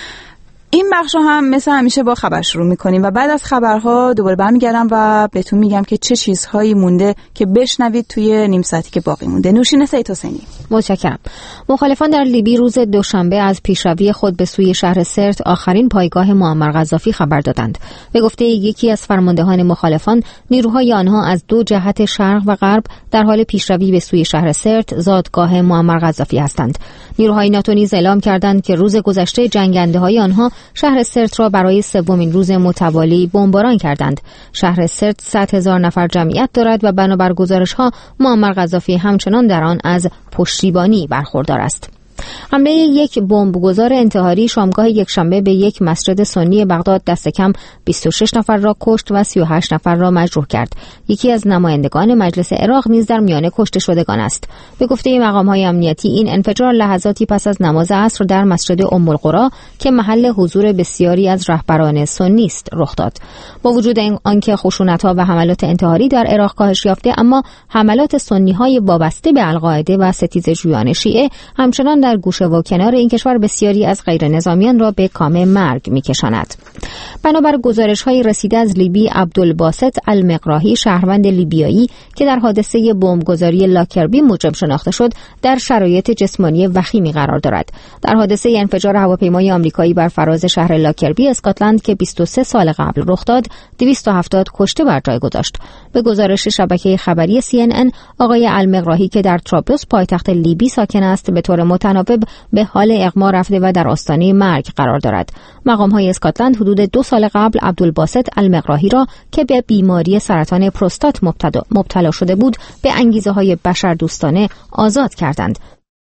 این بخش رو هم مثل همیشه با خبر شروع میکنیم و بعد از خبرها دوباره برمیگردم و بهتون میگم که چه چیزهایی مونده که بشنوید توی نیم ساعتی که باقی مونده. نوشین سید حسینی. متشکرم. مخالفان در لیبی روز دوشنبه از پیشروی خود به سوی شهر سرت، آخرین پایگاه معمر قذافی، خبر دادند. به گفته یکی از فرماندهان مخالفان، نیروهای آنها از دو جهت شرق و غرب در حال پیشروی به سوی شهر سرت، زادگاه معمر قذافی هستند. نیروهای ناتو نیز اعلام کردند که روز گذشته جنگنده‌های آنها شهر سرت را برای سومین روز متوالی بمباران کردند. شهر سرت صد هزار نفر جمعیت دارد و بنابر گزارش‌ها معمر قذافی همچنان در آن از پشتیبانی برخوردار است. حمله یک بمبگذار انتحاری شامگاه یکشنبه به یک مسجد سنی بغداد دست کم بیست و شش نفر را کشت و سی و هشت نفر را مجروح کرد. یکی از نمایندگان مجلس عراق نیز در میان کشته شدگان است. به گفته مقام‌های امنیتی، این انفجار لحظاتی پس از نماز عصر در مسجد ام القری که محل حضور بسیاری از رهبران سنی است رخ داد. با وجود آنکه خشونت‌ها و حملات انتحاری در عراق کاهش یافته، اما حملات سنی‌های وابسته به القاعده و ستیزجویان شیعه همچنان در گوشه و کنار این کشور بسیاری از غیر نظامیان را به کام مرگ می‌کشاند. بنابر گزارش‌های رسیده از لیبی، عبدالباسط المقراهی، شهروند لیبیایی که در حادثه بمبگذاری لاکربی مجرم شناخته شد، در شرایط جسمانی وخیمی قرار دارد. در حادثه انفجار هواپیمای آمریکایی بر فراز شهر لاکربی، اسکاتلند که بیست و سه سال قبل رخ داد، دویست و هفتاد کشته بر جای گذاشت. به گزارش شبکه خبری سی ان ان، آقای المقراهی که در طرابلس پایتخت لیبی ساکن است، به طور متناوب به حال اغما رفته و در آستانه مرگ قرار دارد. مقام‌های اسکاتلند حدود دو سال قبل عبدالباسط المقراهی را که به بیماری سرطان پروستات مبتلا شده بود، به انگیزه‌های بشردوستانه آزاد کردند.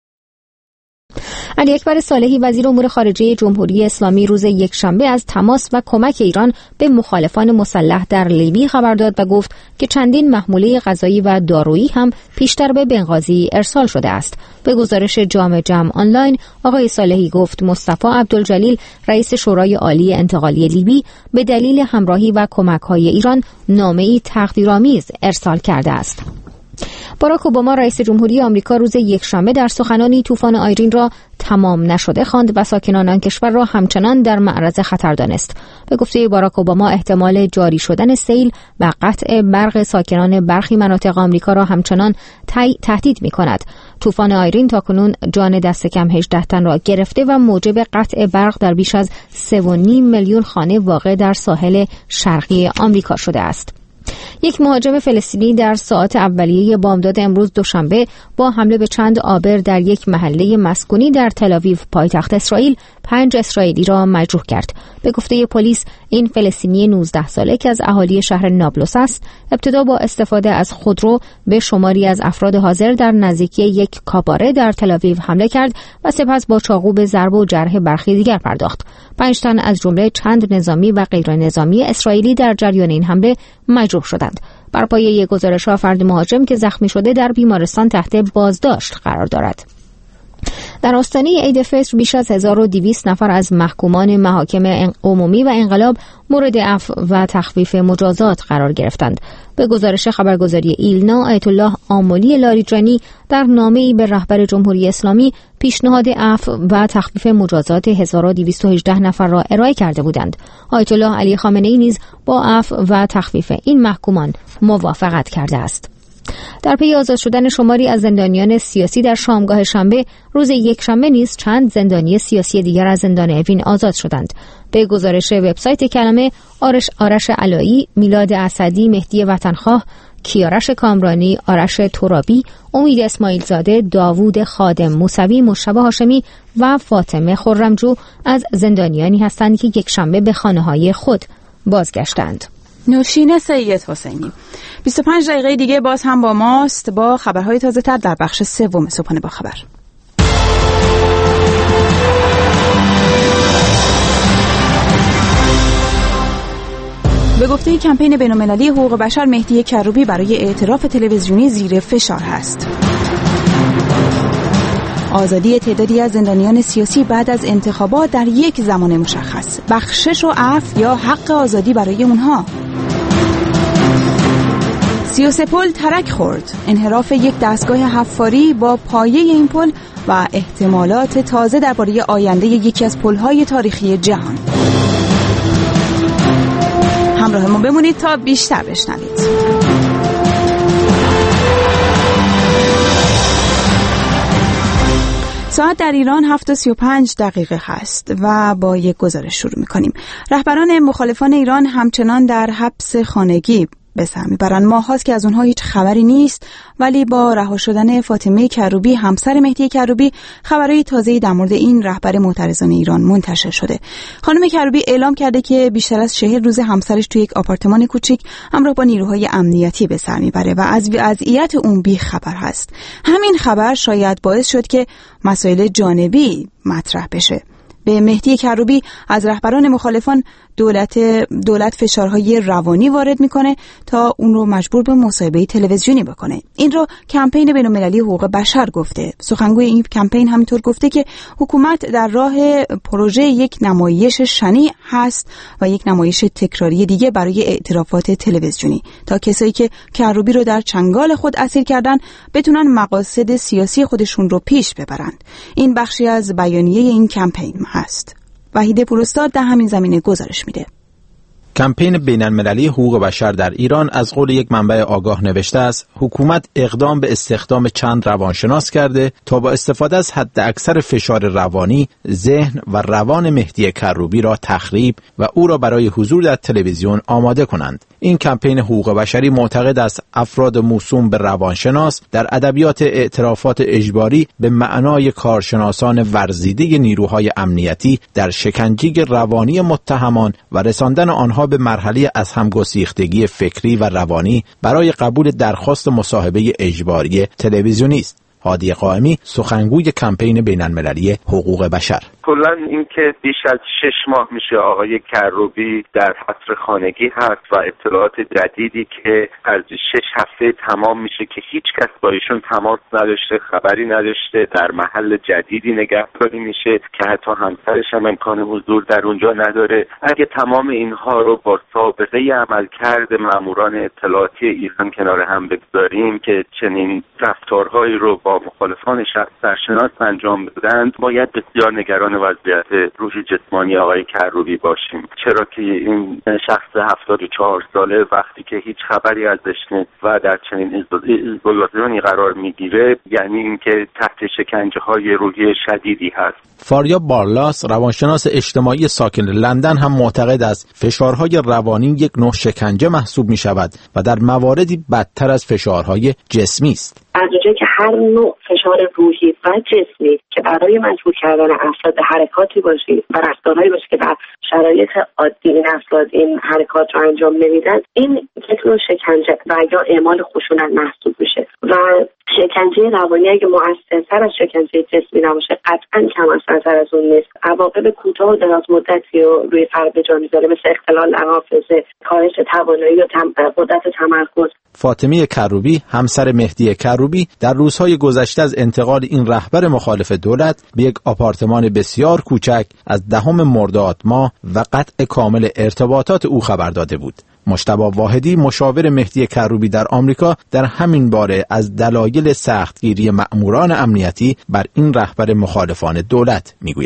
علی اکبر صالحی، وزیر امور خارجه جمهوری اسلامی، روز یکشنبه از تماس و کمک ایران به مخالفان مسلح در لیبی خبر داد و گفت که چندین محموله غذایی و دارویی هم پیشتر به بنغازی ارسال شده است. به گزارش جام جم آنلاین، آقای صالحی گفت مصطفی عبدالجلیل، رئیس شورای عالی انتقالی لیبی، به دلیل همراهی و کمک‌های ایران نامه‌ای تقدیرآمیز ارسال کرده است. باراک اوباما، رئیس جمهوری آمریکا، روز یکشنبه در سخنانی طوفان آیرین را تمام نشده خواند و ساکنان آن کشور را همچنان در معرض خطر دانست. به گفته باراک اوباما، احتمال جاری شدن سیل و قطع برق ساکنان برخی مناطق آمریکا را همچنان تهدید می‌کند. طوفان آیرین تاکنون جان دست کم هجده تن را گرفته و موجب قطع برق در بیش از سه و نیم میلیون خانه واقع در ساحل شرقی آمریکا شده است. یک مهاجم فلسطینی در ساعات اولیه بامداد امروز دوشنبه با حمله به چند آبر در یک محله مسکونی در تل‌آویو پایتخت اسرائیل پنج اسرائیلی را مجروح کرد. به گفته پلیس، این فلسطینی نوزده ساله که از اهالی شهر نابلس است، ابتدا با استفاده از خودرو به شماری از افراد حاضر در نزدیکی یک کاباره در تل‌آویو حمله کرد و سپس با چاقو به ضرب و جرح برخی دیگر پرداخت. پنج تن از جمله چند نظامی و غیر نظامی اسرائیلی در جریان این حمله مجروح شدند. بر پایه گزارش‌ها، فرد مهاجم که زخمی شده در بیمارستان تحت بازداشت قرار دارد. در آستانه عید فطر بیش از هزار و دویست نفر از محکومان محاکم عمومی و انقلاب مورد عفو و تخفیف مجازات قرار گرفتند. به گزارش خبرگزاری ایلنا، آیت الله آملی لاریجانی در نامه‌ای به رهبر جمهوری اسلامی پیشنهاد عفو و تخفیف مجازات هزار و دویست و هجده نفر را ارائه کرده بودند. آیت الله علی خامنه‌ای نیز با عفو و تخفیف این محکومان موافقت کرده است. در پی آزاد شدن شماری از زندانیان سیاسی در شامگاه شنبه، روز یک شنبه نیز چند زندانی سیاسی دیگر از زندان اوین آزاد شدند. به گزارش وبسایت کلمه، آرش آرش علایی، میلاد اسدی، مهدی وطنخواه، کیارش کامرانی، آرش ترابی، امید اسماعیل زاده، داوود خادم موسوی، مشتبه هاشمی و فاطمه خرمجو از زندانیانی هستند که یک شنبه به خانه‌های خود بازگشتند. نوشین سید حسینی بیست و پنج دقیقه دیگه باز هم با ماست با خبرهای تازه تر در بخش سوم صبحانه با خبر. به گفته کمپین بین‌المللی حقوق بشر، مهدی کروبی برای اعتراف تلویزیونی زیر فشار است. آزادی تعدادی از زندانیان سیاسی بعد از انتخابات در یک زمان مشخص، بخشش و عفو یا حق آزادی برای اونها. سی و سه پل ترک خورد، انحراف یک دستگاه حفاری با پایه این پل و احتمالات تازه درباره آینده یکی از پل‌های تاریخی جهان. همراه ما بمونید تا بیشتر بشنوید. ساعت در ایران هفت و سی و پنج دقیقه هست و با یک گزارش شروع می‌کنیم. رهبران مخالفان ایران همچنان در حبس خانگی به سر میبرند. ماه هاست که از اونها هیچ خبری نیست، ولی با رها شدن فاطمه کروبی همسر مهدی کروبی خبرهای تازه‌ای در مورد این رهبر معترضان ایران منتشر شده. خانم کروبی اعلام کرده که بیشتر از چهل روز همسرش توی یک آپارتمان کوچیک همراه با نیروهای امنیتی به سر میبره و از وضعیت اون بی خبر هست. همین خبر شاید باعث شد که مسائل جانبی مطرح بشه. به مهدی کروبی از رهبران مخالفان دولت دولت فشارهای روانی وارد میکنه تا اون رو مجبور به مصاحبه تلویزیونی بکنه. این رو کمپین بین‌المللی حقوق بشر گفته. سخنگوی این کمپین همینطور گفته که حکومت در راه پروژه یک نمایش شنیع هست و یک نمایش تکراری دیگه برای اعترافات تلویزیونی تا کسایی که کروبی رو در چنگال خود اسیر کردن بتونن مقاصد سیاسی خودشون رو پیش ببرند. این بخشی از بیانیه این کمپین هست. وحید پوراستاد در همین زمینه گزارش میده. کمپین بین‌المللی حقوق بشر در ایران از قول یک منبع آگاه نوشته است: حکومت اقدام به استخدام چند روانشناس کرده تا با استفاده از حد اکثر فشار روانی، ذهن و روان مهدی کروبی را تخریب و او را برای حضور در تلویزیون آماده کنند. این کمپین حقوق بشری معتقد است افراد موسوم به روانشناس در ادبیات اعترافات اجباری به معنای کارشناسان ورزیده نیروهای امنیتی در شکنجه روانی متهمان و رساندن آنها به مرحله از همگسیختگی فکری و روانی برای قبول درخواست مصاحبه اجباری تلویزیونی است. هادی قائمی، سخنگوی کمپین بین‌المللی حقوق بشر: کلا اینکه بیش از شش ماه میشه آقای کروبی در حبس خانگی هست و اطلاعات جدیدی که از شش هفته تمام میشه که هیچ کس با ایشون تماس نداشته، خبری نداشته، در محل جدیدی نگهداری میشه که حتی همسرش هم امکان حضور در اونجا نداره. اگه تمام اینها رو با سابقه عملکرد ماموران اطلاعاتی ایران کنار هم بگذاریم که چنین رفتارهایی رو با مخالفان سرشناس انجام بدند، باید بسیار نگران وضعیت روحی جسمانی آقای کروبی باشیم، چرا که این شخص هفتاد و چهار ساله وقتی که هیچ خبری ازش نیست و در چنین ایزولیشنی قرار میگیره، یعنی اینکه تحت شکنجه های روحی شدیدی هست. فاریاب بارلاس، روانشناس اجتماعی ساکن لندن، هم معتقد است فشارهای روانی یک نوع شکنجه محسوب می شود و در مواردی بدتر از فشارهای جسمی است. از اونجایی که هر نوع فشار روحی و جسمی که برای مجبور کردن افراد به حرکاتی باشه و رفتارهایی باشه که در شرایط عادی این افراد این حرکات رو انجام نمیدن، این یک نوع شکنجه و یا اعمال خشونت محسوب میشه و شکنجه روانی اگه مؤثرتر از شکنجه جسمی نباشه قطعا کم اثرتر از اون نیست. عواقب کوتاه و دراز مدتی رو روی فرد به جا میذاره، مثل اختلال حافظه، کاهش توانایی و تم... قدرت تمرکز. فاطمه کروبی، همسر مهدی کروبی، در روزهای گذشته از انتقال این رهبر مخالف دولت به یک آپارتمان بسیار کوچک از دهم مرداد ماه و قطع کامل ارتباطات او خبر داده بود. مجتبی واحدی، مشاور مهدی کروبی در آمریکا، در همین باره از دلایل سختگیری مأموران امنیتی بر این رهبر مخالفان دولت میگوید.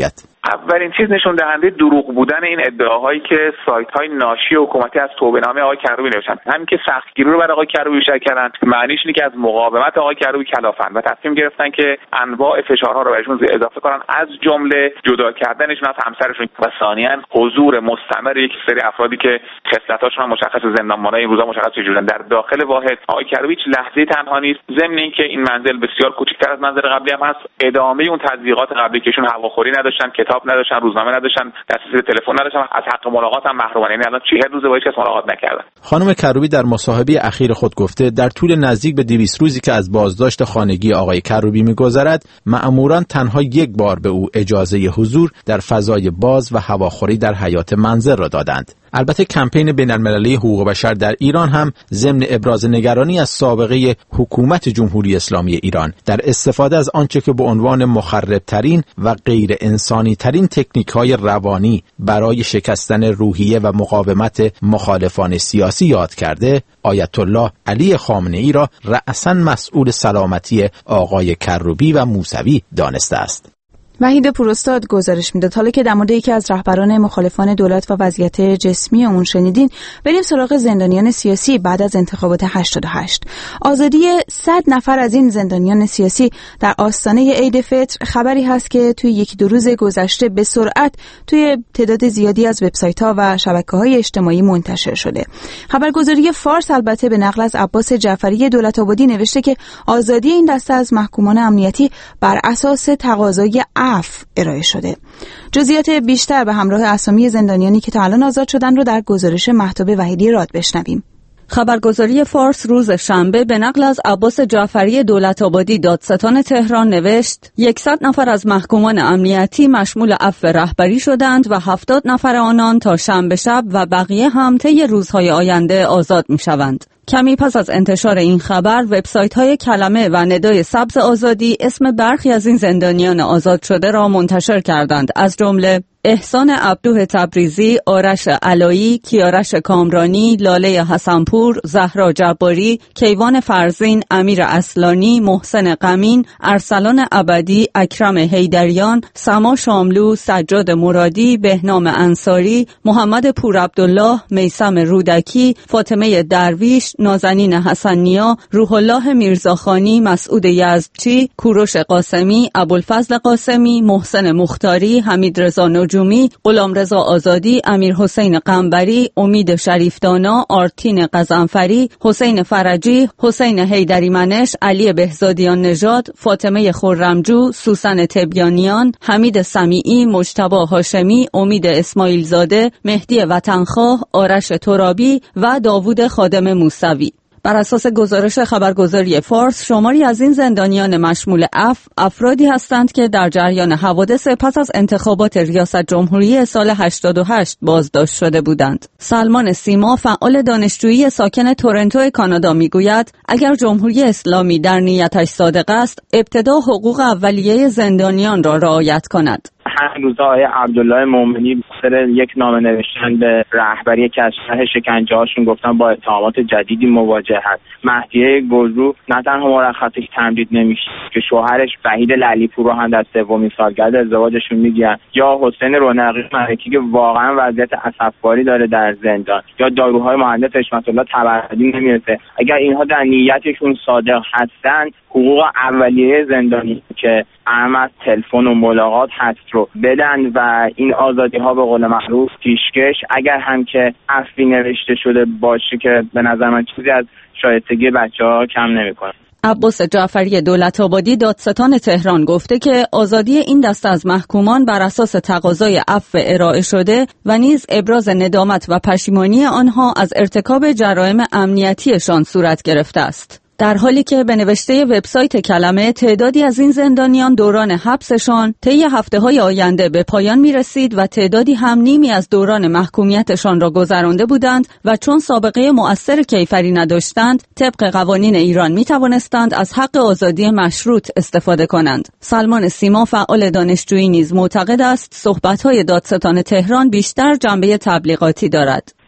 اولین چیز نشون دهنده دروغ بودن این ادعاهایی که سایت‌های ناشی حکومتی از توبه‌نامه آقای کروبی نوشتن. همین که سختگیری رو برای آقای کروبی شکل کردن، معنیش اینه که از مقاومت آقای کروبی کلافن و تصمیم گرفتن که انواع فشارها رو بهشون اضافه کنن، از جمله جدا کردنشون از همسرشون و ثانیاً حضور مستمر یک سری افرادی که خصلت‌هاشون هم مشخص، زندانبانای این روزا مشخص شدن در داخل واحد. آقای کروبی لحظه تنها نیست، ضمن اینکه این منزل بسیار کوچکتر از منزل قبلی هم هست. ادامه اون تضییقات قبلی که ایشون هواخوری نداشتن، کتاب نداشتن، روزنامه نداشتن، دسترسی تلفن نداشتن، از حق ملاقات هم محرومن. یعنی الان چهل روزه با هیچ کس ملاقات نکردن. خانم کروبی در مصاحبه اخیر خود گفته در طول نزدیک به دویست روزی که از بازداشت خانگی آقای کروبی می‌گذرد، مأموران تنها یک بار به او اجازه حضور در فضای باز و هواخوری در حیاط منزل را دادند. البته کمپین بین‌المللی حقوق بشر در ایران هم ضمن ابراز نگرانی از سابقه حکومت جمهوری اسلامی ایران در استفاده از آنچه که به عنوان مخربترین و غیر انسانی ترین تکنیک‌های روانی برای شکستن روحیه و مقاومت مخالفان سیاسی یاد کرده، آیت الله علی خامنه‌ای را رأساً مسئول سلامتی آقای کروبی و موسوی دانسته است. وحید پوراستاد گزارش میداد. حالا که در مورد یکی از رهبران مخالفان دولت و وضعیت جسمی اون شنیدین، بریم سراغ زندانیان سیاسی بعد از انتخابات هشتاد و هشت. آزادی صد نفر از این زندانیان سیاسی در آستانه عید فطر خبری هست که توی یک دو روز گذشته به سرعت توی تعداد زیادی از وبسایت‌ها و شبکه‌های اجتماعی منتشر شده. خبرگزاری فارس البته به نقل از عباس جعفری دولت‌آبادی نوشته که آزادی این دسته از محکومان امنیتی بر اساس تقاضای عفو ارائه شده. جزئیات بیشتر به همراه اسامی زندانیانی که تا الان آزاد شدن رو در گزارش مهتاب وحیدی راد بشنویم. خبرگزاری فارس روز شنبه به نقل از عباس جعفری دولت‌آبادی دادستان تهران نوشت: صد نفر از محکومان امنیتی مشمول عفو رهبری شدند و هفتاد نفر آنان تا شنبه شب و بقیه هم طی روزهای آینده آزاد می‌شوند. کمی پس از انتشار این خبر، وبسایت‌های کلمه و ندای سبز آزادی اسم برخی از این زندانیان آزاد شده را منتشر کردند، از جمله احسان عبدوه تبریزی، آرش علایی، کیارش کامرانی، لاله حسنپور، زهرا جباری، کیوان فرزین، امیر اصلانی، محسن قمین، ارسلان ابدی، اکرم حیدریان، سما شاملو، سجاد مرادی، بهنام انصاری، محمد پور عبدالله، میثم رودکی، فاطمه درویش، نازنین حسنیا، روح الله میرزاخانی، مسعود یزدچی، کوروش قاسمی، ابوالفضل قاسمی، محسن مختاری، حمید رضا نجومی، غلامرضا آزادی، امیر حسین قنبری، امید شریفدانا، آرتین قزنفری، حسین فرجی، حسین حیدری منش، علی بهزادیان نژاد، فاطمه خرمجو، سوسن تبیانیان، حمید سمیعی، مجتبی هاشمی، امید اسماعیل زاده، مهدی وطنخواه، آرش ترابی و داوود خادم موسوی. بر اساس گزارش خبرگزاری فارس، شماری از این زندانیان مشمول عفو افرادی هستند که در جریان حوادث پس از انتخابات ریاست جمهوری سال هشتاد و هشت بازداشت شده بودند. سلمان سیما، فعال دانشجویی ساکن تورنتو کانادا میگوید اگر جمهوری اسلامی در نیتش صادق است، ابتدا حقوق اولیه زندانیان را رعایت کند. همین روزا آقای عبدالله مومنی سر یک نامه نوشتن به رهبری که از شرح شکنجه‌هاشون گفتن با اتهامات جدیدی مواجه هست. مهدیه گلرو نه تنها مرخصش تمدید نمیشه که شوهرش وحید لعلیپور رو هم در سومین سالگرد ازدواجشون میگن، یا حسین رونقی ملکی که واقعا وضعیت اسفباری داره در زندان، یا داروهای مهندس حشمت الله تبردی نمیرسه. اگر اینها در نیتشون صادق هستن، حقوق اولیه زندانی که اهم از تلفن و ملاقات هست رو بدن و این آزادی ها به قول معروف پیشکش، اگر هم که عفوی نوشته شده باشه که به نظر من چیزی از شایستگی بچه‌ها کم نمی‌کنه. عباس جعفری دولت‌آبادی دادستان تهران گفته که آزادی این دسته از محکومان بر اساس تقاضای عفو ارائه شده و نیز ابراز ندامت و پشیمانی آنها از ارتکاب جرایم امنیتیشان صورت گرفته است. در حالی که به نوشته وبسایت کلمه، تعدادی از این زندانیان دوران حبسشان طی هفته‌های آینده به پایان می‌رسید و تعدادی هم نیمی از دوران محکومیتشان را گذرانده بودند و چون سابقه مؤثر کیفری نداشتند، طبق قوانین ایران می‌توانستند از حق آزادی مشروط استفاده کنند. سلمان سیما، فعال دانشجویی، نیز معتقد است صحبت‌های دادستان تهران بیشتر جنبه تبلیغاتی دارد.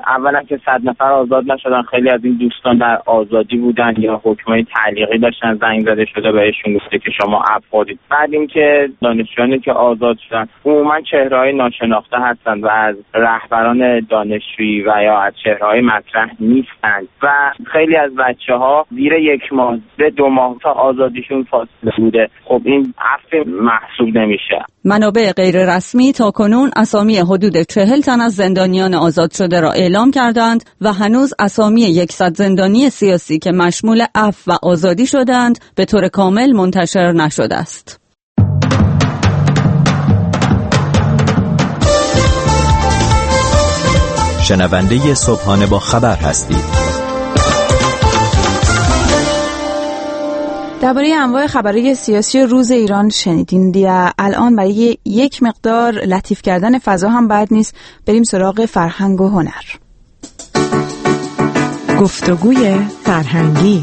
اولا که صد نفر آزاد نشدن، خیلی از این دوستان در آزادی بودن یا حکمای تعلیقی داشتن زنگ زده شده بهشون گفته که شما عفو خورید. بعد اینکه دانشجویانی که آزاد شدن عموما چهره‌های ناشناخته هستند و از رهبران دانشجویی و یا از چهره‌های مطرح نیستند و خیلی از بچه‌ها زیر یک ماه به دو ماه تا آزادیشون فاصله بوده. خب این عفو محسوب نمیشه. منابع غیر رسمی تا کنون اسامی حدود چهل تن از زندانیان آزاد شده را اعلام کردند و هنوز اسامی یکصد زندانی سیاسی که مشمول عفو و آزادی شدند به طور کامل منتشر نشده است. شنونده صبحانه با خبر هستید. درباره انواع خبری سیاسی روز ایران شنیدین دیگه. الان برای یک مقدار لطیف کردن فضا هم بد نیست بریم سراغ فرهنگ و هنر. گفتگوی فرهنگی.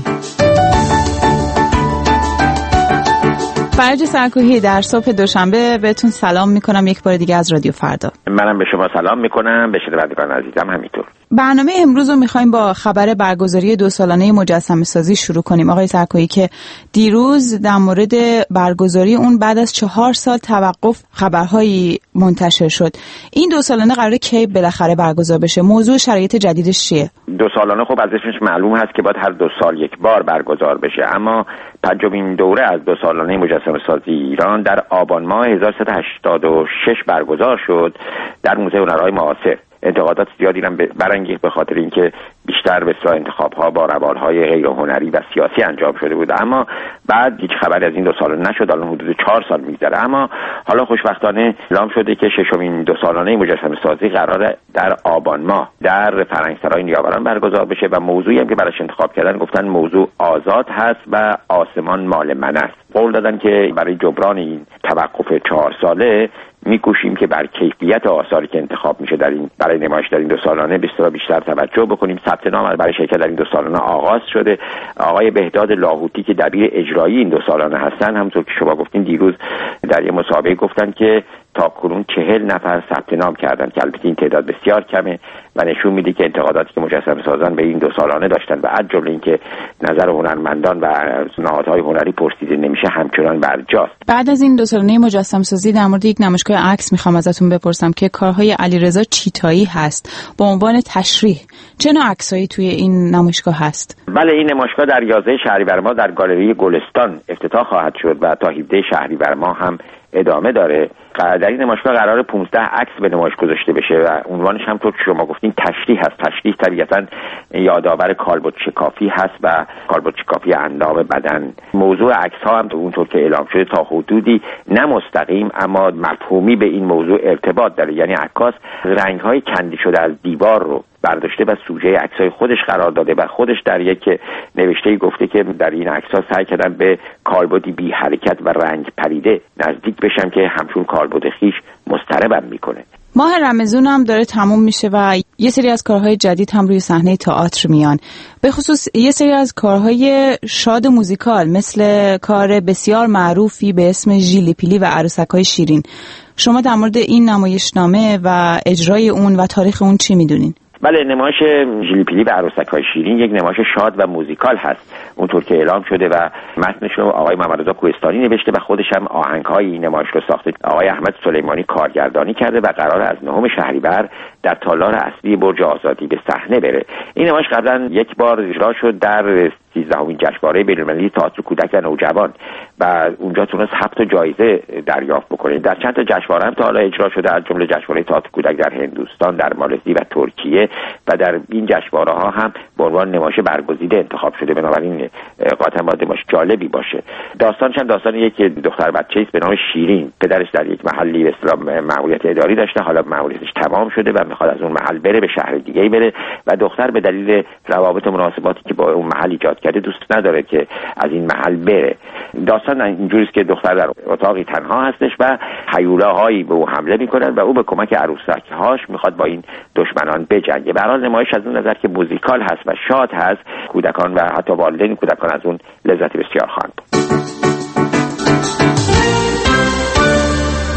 فرج سرکوهی، در صبح دوشنبه بهتون سلام میکنم یک بار دیگه از رادیو فردا. منم به شما سلام میکنم، به شنوندگان عزیزم همینطور. برنامه امروز رو میخوایم با خبر برگزاری دو سالانه مجسمه سازی شروع کنیم. آقای سرکوهی، که دیروز در مورد برگزاری اون بعد از چهار سال توقف خبرهایی منتشر شد. این دو سالانه قراره کی بالاخره برگزار بشه؟ موضوع شرایط جدیدش چیه؟ دو سالانه خب از اسمش معلوم هست که باید هر دو سال یک بار برگزار بشه، اما پنجمین دوره از دو سالانه مجسمه سازی ایران در آبان ماه هزار و سیصد و هشتاد و شش برگزار شد در موزه هنرهای معاصر. انتقادات زیادی هم برانگیخت به خاطر اینکه بیشتر به اصطلاح انتخاب‌ها با روال‌های غیر هنری و سیاسی انجام شده بود، اما بعد هیچ خبری از این دو سال نشد. الان حدود چهار سال می‌گذره، اما حالا خوشبختانه اعلام شده که ششمین دو سالانه مجسمه سازی قراره در آبان ماه در فرهنگسرای نیاوران برگزار بشه و موضوعی هم که براش انتخاب کردن گفتن موضوع آزاد هست و آسمان مال من است. قول دادن که برای جبران این توقف چهار ساله میکوشیم که بر کیفیت آثاری که انتخاب میشه در این برای نمایش در این دو سالانه بسیار بیشتر توجه بکنیم. ثبت نام برای شرکت در این دو سالانه آغاز شده. آقای بهداد لاهوتی که دبیر اجرایی این دو سالانه هستن، همونطور که شما گفتین دیروز در یه مسابقه گفتن که تا کنون چهل نفر ثبت نام کردن که البته این تعداد بسیار کمه و نشون میده که انتقاداتی که مجسمه سازان به این دو سالانه داشتن و از جمله اینکه نظر هنرمندان و نهادهای هنری پرسیده نمیشه همچنان برجاست. بعد از این دو سالانه مجسمه سازی در مورد یک نمایشگاه عکس میخوام ازتون بپرسم که کارهای علیرضا چیتایی هست با عنوان تشریح. چه نوع عکسایی توی این نمایشگاه هست؟ بله، این نمایشگاه در یازده شهریور ماه در گالری گلستان افتتاح خواهد شد و تا هفده شهریور ماه هم ادامه داره. در این نمایشگاه قرار پانزده عکس به نمایش گذاشته بشه و عنوانش هم طور که شما گفتین تشریح هست. تشریح طبیعتاً یادآور کالبد شکافی هست و کالبد شکافی اندام بدن. موضوع عکس ها هم اونطور که اعلام شده تا حدودی نه مستقیم اما مفهومی به این موضوع ارتباط داره، یعنی عکاس رنگ های کندی شده از دیوار رو برداشته و سوژه عکسای خودش قرار داده و خودش در یک نوشته‌ای گفته که در این عکس‌ها سعی کردن به کالبدی بی حرکت و رنگ پریده نزدیک بشن که همچون کالبد خیش مضطربم میکنه. ماه رمضان هم داره تموم میشه و یه سری از کارهای جدید هم روی صحنه تئاتر میان، به خصوص یه سری از کارهای شاد موزیکال مثل کار بسیار معروفی به اسم ژیلی پیلی و عروسک‌های شیرین. شما در مورد این نمایشنامه و اجرای اون و تاریخ اون چی میدونین؟ بله، نمایش ژیلی پیلی و عروسک‌های شیرین یک نمایش شاد و موزیکال هست اونطور که اعلام شده و متنش رو آقای محمد رضا کوهستانی نوشته و خودش هم آهنگ‌های این نمایش رو ساخته. آقای احمد سلیمانی کارگردانی کرده و قرار از نهم شهریور در تالار اصلی برج آزادی به صحنه بره. این نمایش قبلا یک بار اجرا شد در سیزدهمین جشنواره بین‌المللی تئاتر کودک و نوجوان و اونجا تونست هفت تا جایزه دریافت بکنه. در چند تا جشنواره هم تا حالا اجرا شده، از جمله جشنواره تئاتر کودک در هندوستان، در مالزی و ترکیه و در این جشنواره ها هم به عنوان نمایش برگزیده انتخاب شده. بنابراین قاطعا باید نمایش جالبی باشه. داستانش هم داستان یک دختر بچه‌ای است به نام شیرین. پدرش در یک محلی به اصطلاح مأموریت اداری داشته، حالا مأموریتش تمام شده و میخواد از اون محل بره به شهر دیگه‌ای بره و دختر به دلیل روابط و مناسباتی که با اون محل ایجاد کرده دوست نداره که از این محل بره. داستان اینجوریه که دختر در اتاقی تنها هستش و هیولاهایی به او حمله میکنن و او به کمک عروسک‌هاش میخواد با این دشمنان بجنگه. به هر حال نمایش از اون نظر که موزیکال هست و شاد هست، کودکان و حتی والدین کودکان از اون لذت بسیار خواهند برد.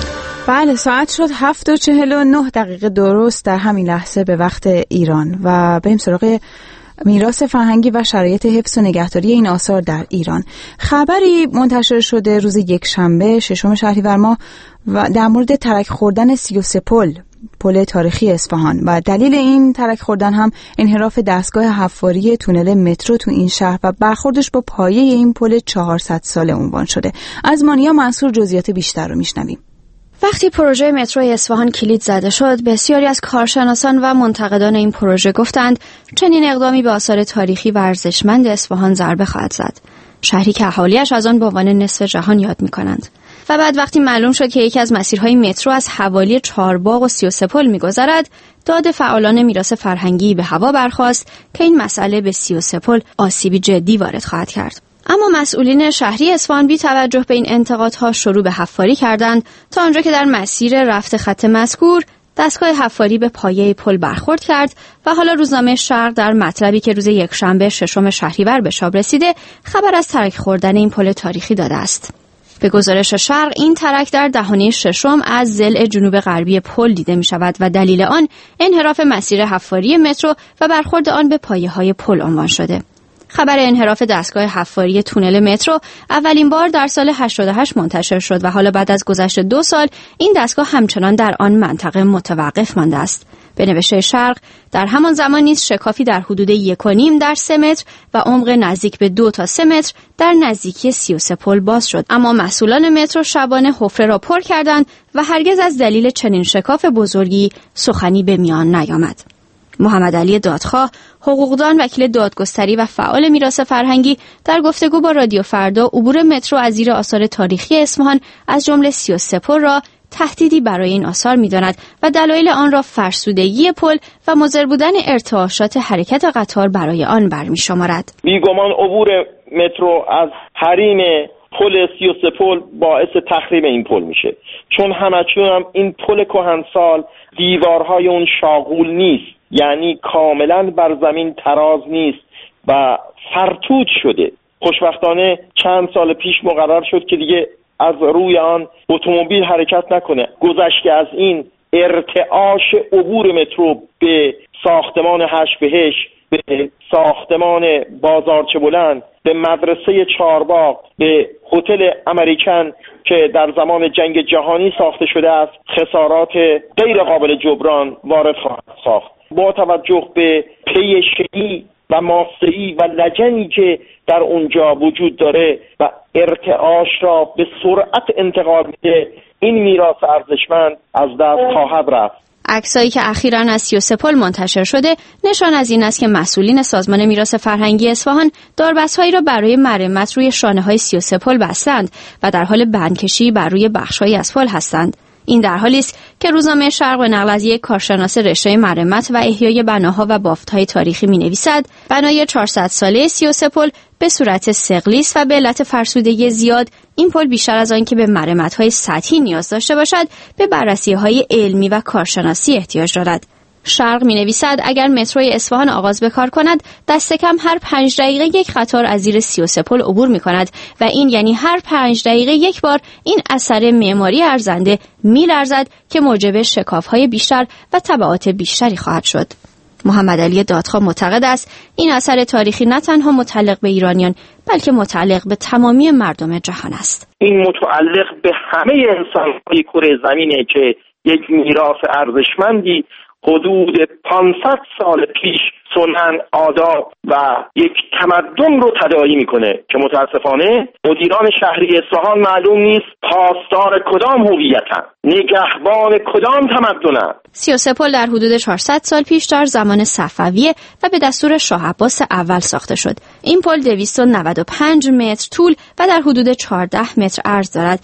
بله، ساعت شد هفت و چهل و نه دقیقه درست در همین لحظه به وقت ایران و بریم سراغ میراث فرهنگی و شرایط حفظ و نگهداری این آثار در ایران. خبری منتشر شده روز یک شنبه ششم شهریور ماه و در مورد ترک خوردن سی و سه پل پل تاریخی اصفهان و دلیل این ترک خوردن هم انحراف دستگاه حفاری تونل مترو تو این شهر و برخوردش با پایه این پل چهارصد ساله عنوان شده. از مانیا منصور جزئیات بیشتر رو میشنویم. وقتی پروژه مترو اصفهان کلید زده شد، بسیاری از کارشناسان و منتقدان این پروژه گفتند چنین اقدامی به آثار تاریخی و ارزشمند اصفهان ضربه خواهد زد. شهری که اهالیش از آن به عنوان نصف جهان یاد می‌کنند. و بعد وقتی معلوم شد که یکی از مسیرهای مترو از حوالی چهارباغ و سی و سه پل می‌گذرد، داد فعالان میراث فرهنگی به هوا برخاست که این مسئله به سی و سه پل آسیبی جدی وارد خواهد کرد. اما مسئولین شهری اصفهان بی توجه به این انتقادها شروع به حفاری کردند تا آنجا که در مسیر رفت خط مذکور دستگاه حفاری به پایه پل برخورد کرد و حالا روزنامه شرق در مطلبی که روز یکشنبه ششم شهریور به چاپ رسیده خبر از ترک خوردن این پل تاریخی داده است. به گزارش شرق این ترک در دهانه ششم از ضلع جنوب غربی پل دیده می شود و دلیل آن انحراف مسیر حفاری مترو و برخورد آن به پایه‌های پل عنوان شده. خبر انحراف دستگاه حفاری تونل مترو اولین بار در سال هشتاد و هشت منتشر شد و حالا بعد از گذشت دو سال این دستگاه همچنان در آن منطقه متوقف مانده است. به نوشته شرق در همان زمان نیز شکافی در حدود یک و نیم در سه متر و عمق نزدیک به دو تا سه متر در نزدیکی سی و سه پل باز شد، اما مسئولان مترو شبانه حفره را پر کردند و هرگز از دلیل چنین شکاف بزرگی سخنی به میان نیامد. محمد علی دادخواه، حقوقدان، وکیل دادگستری و فعال میراث فرهنگی در گفتگو با رادیو فردا عبور مترو از زیر آثار تاریخی اصفهان از جمله سی و سه پل را تهدیدی برای این آثار می‌داند و دلایل آن را فرسودگی پل و مضر بودن ارتعاشات حرکت قطار برای آن برمی‌شمارد. بیگمان عبور مترو از حریم پل سی و سه پل باعث تخریب این پل میشه، چون همچنان هم این پل کهنسال دیوارهای اون شاغول نیست، یعنی کاملا بر زمین تراز نیست و فرتوت شده. خوشبختانه چند سال پیش مقرر شد که دیگه از روی آن اتومبیل حرکت نکنه. گذشته از این ارتعاش عبور مترو به ساختمان هشت بهشت، به ساختمان بازارچه بلند، به مدرسه چهارباغ، به هتل امریکن که در زمان جنگ جهانی ساخته شده است، خسارات غیر قابل جبران وارد خواهد ساخت. با توجه به پی شیعی و ماسه‌ای و لجنی که در اونجا وجود داره و ارتعاش را به سرعت انتقال میده، این میراث ارزشمند از دست خواهد رفت. عکسایی که اخیراً از سی و سه پل منتشر شده نشان از این است که مسئولین سازمان میراث فرهنگی اصفهان داربست‌هایی را برای مرمت روی شانه‌های سی و سه پل بستند و در حال بندکشی بر روی بخش‌هایی از پل هستند. این در حالی است که روزنامه شرق به نقل از یک کارشناس رشته مرمت و احیای بناها و بافت‌های تاریخی می‌نویسد بنای چهارصد ساله سی و سه پل به صورت ثقلی است و به علت فرسودگی زیاد این پل بیشتر از آن که به مرمت‌های سطحی نیاز داشته باشد به بررسی‌های علمی و کارشناسی احتیاج دارد. شرق می‌نویسد اگر متروی اصفهان آغاز به کار کند دست کم هر پنج دقیقه یک قطار از زیر سی و سه پل عبور می‌کند و این یعنی هر پنج دقیقه یک بار این اثر معماری ارزنده می‌لرزد که موجب شکاف‌های بیشتر و تبعات بیشتری خواهد شد. محمد علی دادخواه معتقد است این اثر تاریخی نه تنها متعلق به ایرانیان بلکه متعلق به تمامی مردم جهان است. این متعلق به همه انسان‌های کره زمینه که یک میراث ارزشمندی حدود پانصد سال پیش سنن، آداب و یک تمدن رو تداعی میکنه که متاسفانه مدیران شهری اصفهان معلوم نیست پاسدار کدام هویتن، نگهبان کدام تمدنن. سی و سه پل در حدود چهارصد سال پیش در زمان صفویه و به دستور شاه عباس اول ساخته شد. این پل دویست و نود و پنج متر طول و در حدود چهارده متر عرض دارد.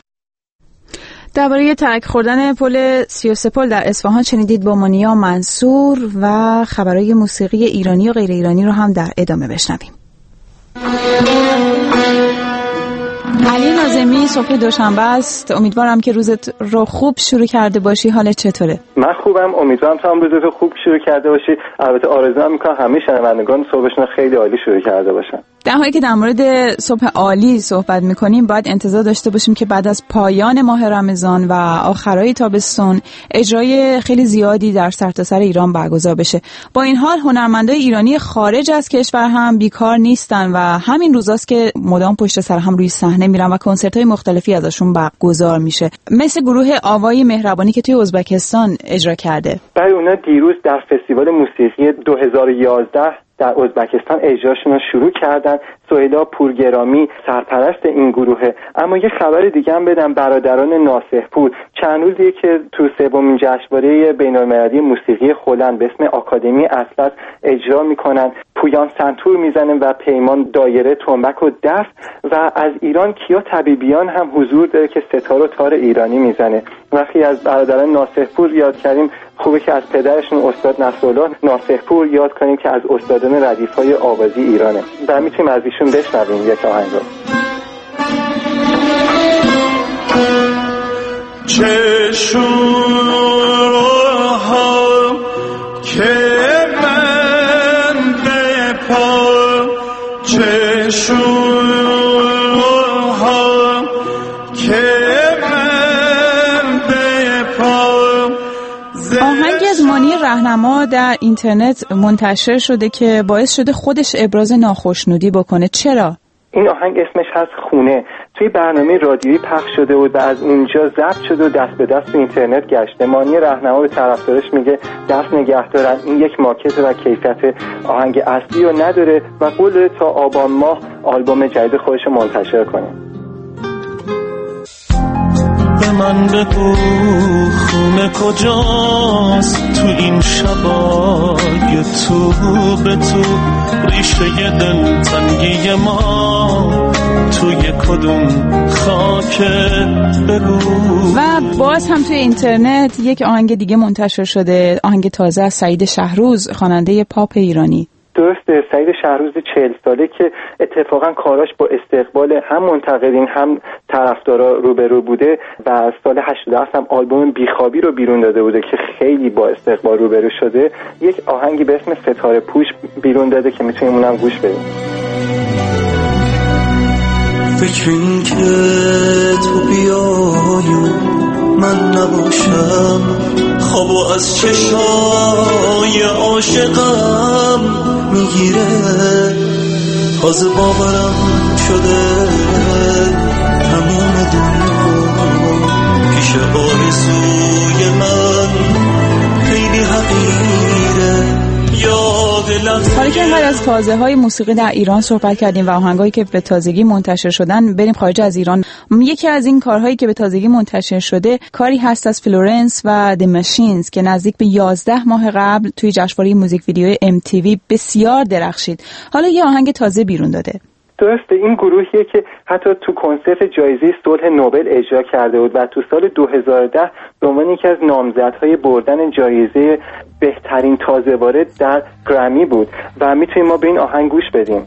درباره ترک خوردن پل سی و سه پل در اصفهان شنیدید با مانیا منصور و خبرهای موسیقی ایرانی و غیر ایرانی رو هم در ادامه بشنویم. علی کاظمی، صبح دوشنبه است. امیدوارم که روزت رو خوب شروع کرده باشی. حالت چطوره؟ من خوبم، امیدوارم تو هم روزت رو خوب شروع کرده باشی. البته آرزو میکنم همه شنوندگان صبحشون خیلی عالی شروع کرده باشن. در حالی که در مورد صبح عالی صحبت میکنیم، باید انتظار داشته باشیم که بعد از پایان ماه رمضان و آخرای تابستون اجرای خیلی زیادی در سرتاسر ایران برگزار بشه. با این حال هنرمندای ایرانی خارج از کشور هم بیکار نیستن و همین روزاست که مدام پشت سر هم روی صحنه میرن و کنسرت‌های مختلفی ازشون برگزار میشه، مثل گروه آوای مهربانی که توی ازبکستان اجرا کرده. برای اونا دیروز در فستیوال موسیقی دو هزار و یازده در ازبکستان اجراشون رو شروع کردن. سهیلا پورگرامی سرپرست این گروهه. اما یه خبر دیگه هم بدم، برادران ناصحپور چند روزیه که تو سومین جشنواره بین‌المللی موسیقی هلند به اسم آکادمی اطلس اجرا میکنن. پویان سنتور میزنه و پیمان دایره تنبک و دف، و از ایران کیا طبیبیان هم حضور داره که ستار و تار ایرانی میزنه. وقتی از برادران ناصحپور یاد کردیم، خوبه که از پدرشون استاد نصرالله ناصحپور یاد کنیم که از استادان ردیف‌های آوازی ایرانه و میتونیم از ایشون بشنویم یک آهنگ رو. چشم‌ها که من به پا، چشم‌ها که من به پا. آهنگی از مانی رهنما در اینترنت منتشر شده که باعث شده خودش ابراز ناخشنودی بکنه. چرا؟ این آهنگ اسمش هست خونه. توی برنامه رادیویی پخش شده بود و از اونجا ضبط شده و دست به دست تو اینترنت گشته. مانی رهنما به طرفدارش میگه دست نگه دارن، این یک ماکت و کیفیت آهنگ اصلی رو نداره و قول داره تا آبان ماه آلبوم جدید خودش رو منتشر کنه. به من بگو خونه کجاست تو این شبای تو به تو، ریشه دل تنگی ما توی کدوم خاکه بگو. و باز هم توی اینترنت یک آهنگ دیگه منتشر شده، آهنگ تازه از سعید شهروز، خواننده پاپ ایرانی. درسته، سعید شهروز چهل ساله که اتفاقا کاراش با استقبال هم منتقدین هم طرفدارا روبرو بوده و سال هشتاد و هفت هم آلبوم بیخوابی رو بیرون داده بوده که خیلی با استقبال روبرو شده. یک آهنگی به اسم ستاره پوش بیرون داده که میتونیم اونم گوش بدیم. فکر این که تو بیایی من نباشم، خوابو از چشای عاشقم میگیره، تازه باورم شده تمام دنیا پیش آرزوی من خیلی حقیره. حالا که اینقدر از تازه های موسیقی در ایران صحبت کردیم و آهنگایی که به تازگی منتشر شدن، بریم خارج از ایران. یکی از این کارهایی که به تازگی منتشر شده کاری هست از فلورنس و دی ماشینز که نزدیک به یازده ماه قبل توی جشنواره موزیک ویدیوی ام تی وی بسیار درخشید. حالا یه آهنگ تازه بیرون داده. درسته، این گروهیه که حتی تو کنسرت جایزه صلح نوبل اجرا کرده بود و تو سال دو هزار و ده به عنوان یکی از نامزدهای بردن جایزه بهترین تازه وارد در گرمی بود و میتونیم ما به این آهنگ گوش بدیم.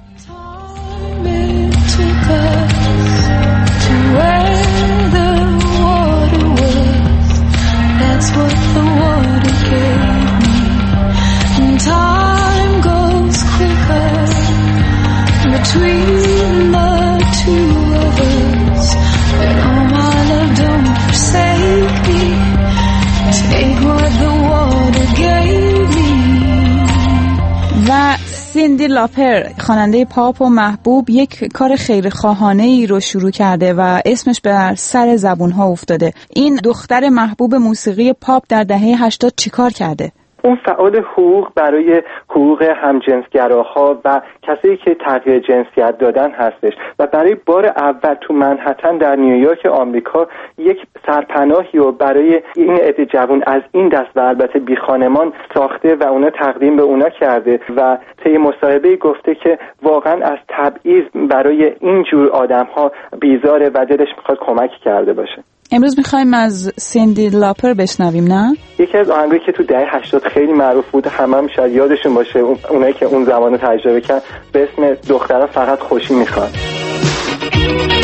Between the two of us, and oh my love, don't forsake me. Take what the water gave me. و سیندی لاپر، خواننده پاپ و محبوب، یک کار خیرخواهانه‌ای رو شروع کرده و اسمش بر سر زبون‌ها افتاده. این دختر محبوب موسیقی پاپ در دهه هشتاد چیکار کرده؟ اون فعال حقوق برای حقوق همجنسگراها و کسایی که تغییر جنسیت دادن هستش و برای بار اول تو منهتن در نیویورک آمریکا یک سرپناهی رو برای این عده جوان از این دست و البته بی خانمان ساخته و اونا تقدیم به اونا کرده و طی مصاحبه گفته که واقعا از تبعیض برای این جور آدم‌ها بیزاره و دلش میخواد کمک کرده باشه. امروز میخوایم از سیندی لاپر بشنویم، نه؟ یکی از آهنگایی که تو دهه هشتاد خیلی معروف بود، همه هم شاید یادشون باشه، اونایی که اون زمانو تجربه کردن، به اسم دخترها فقط خوشی میخوان.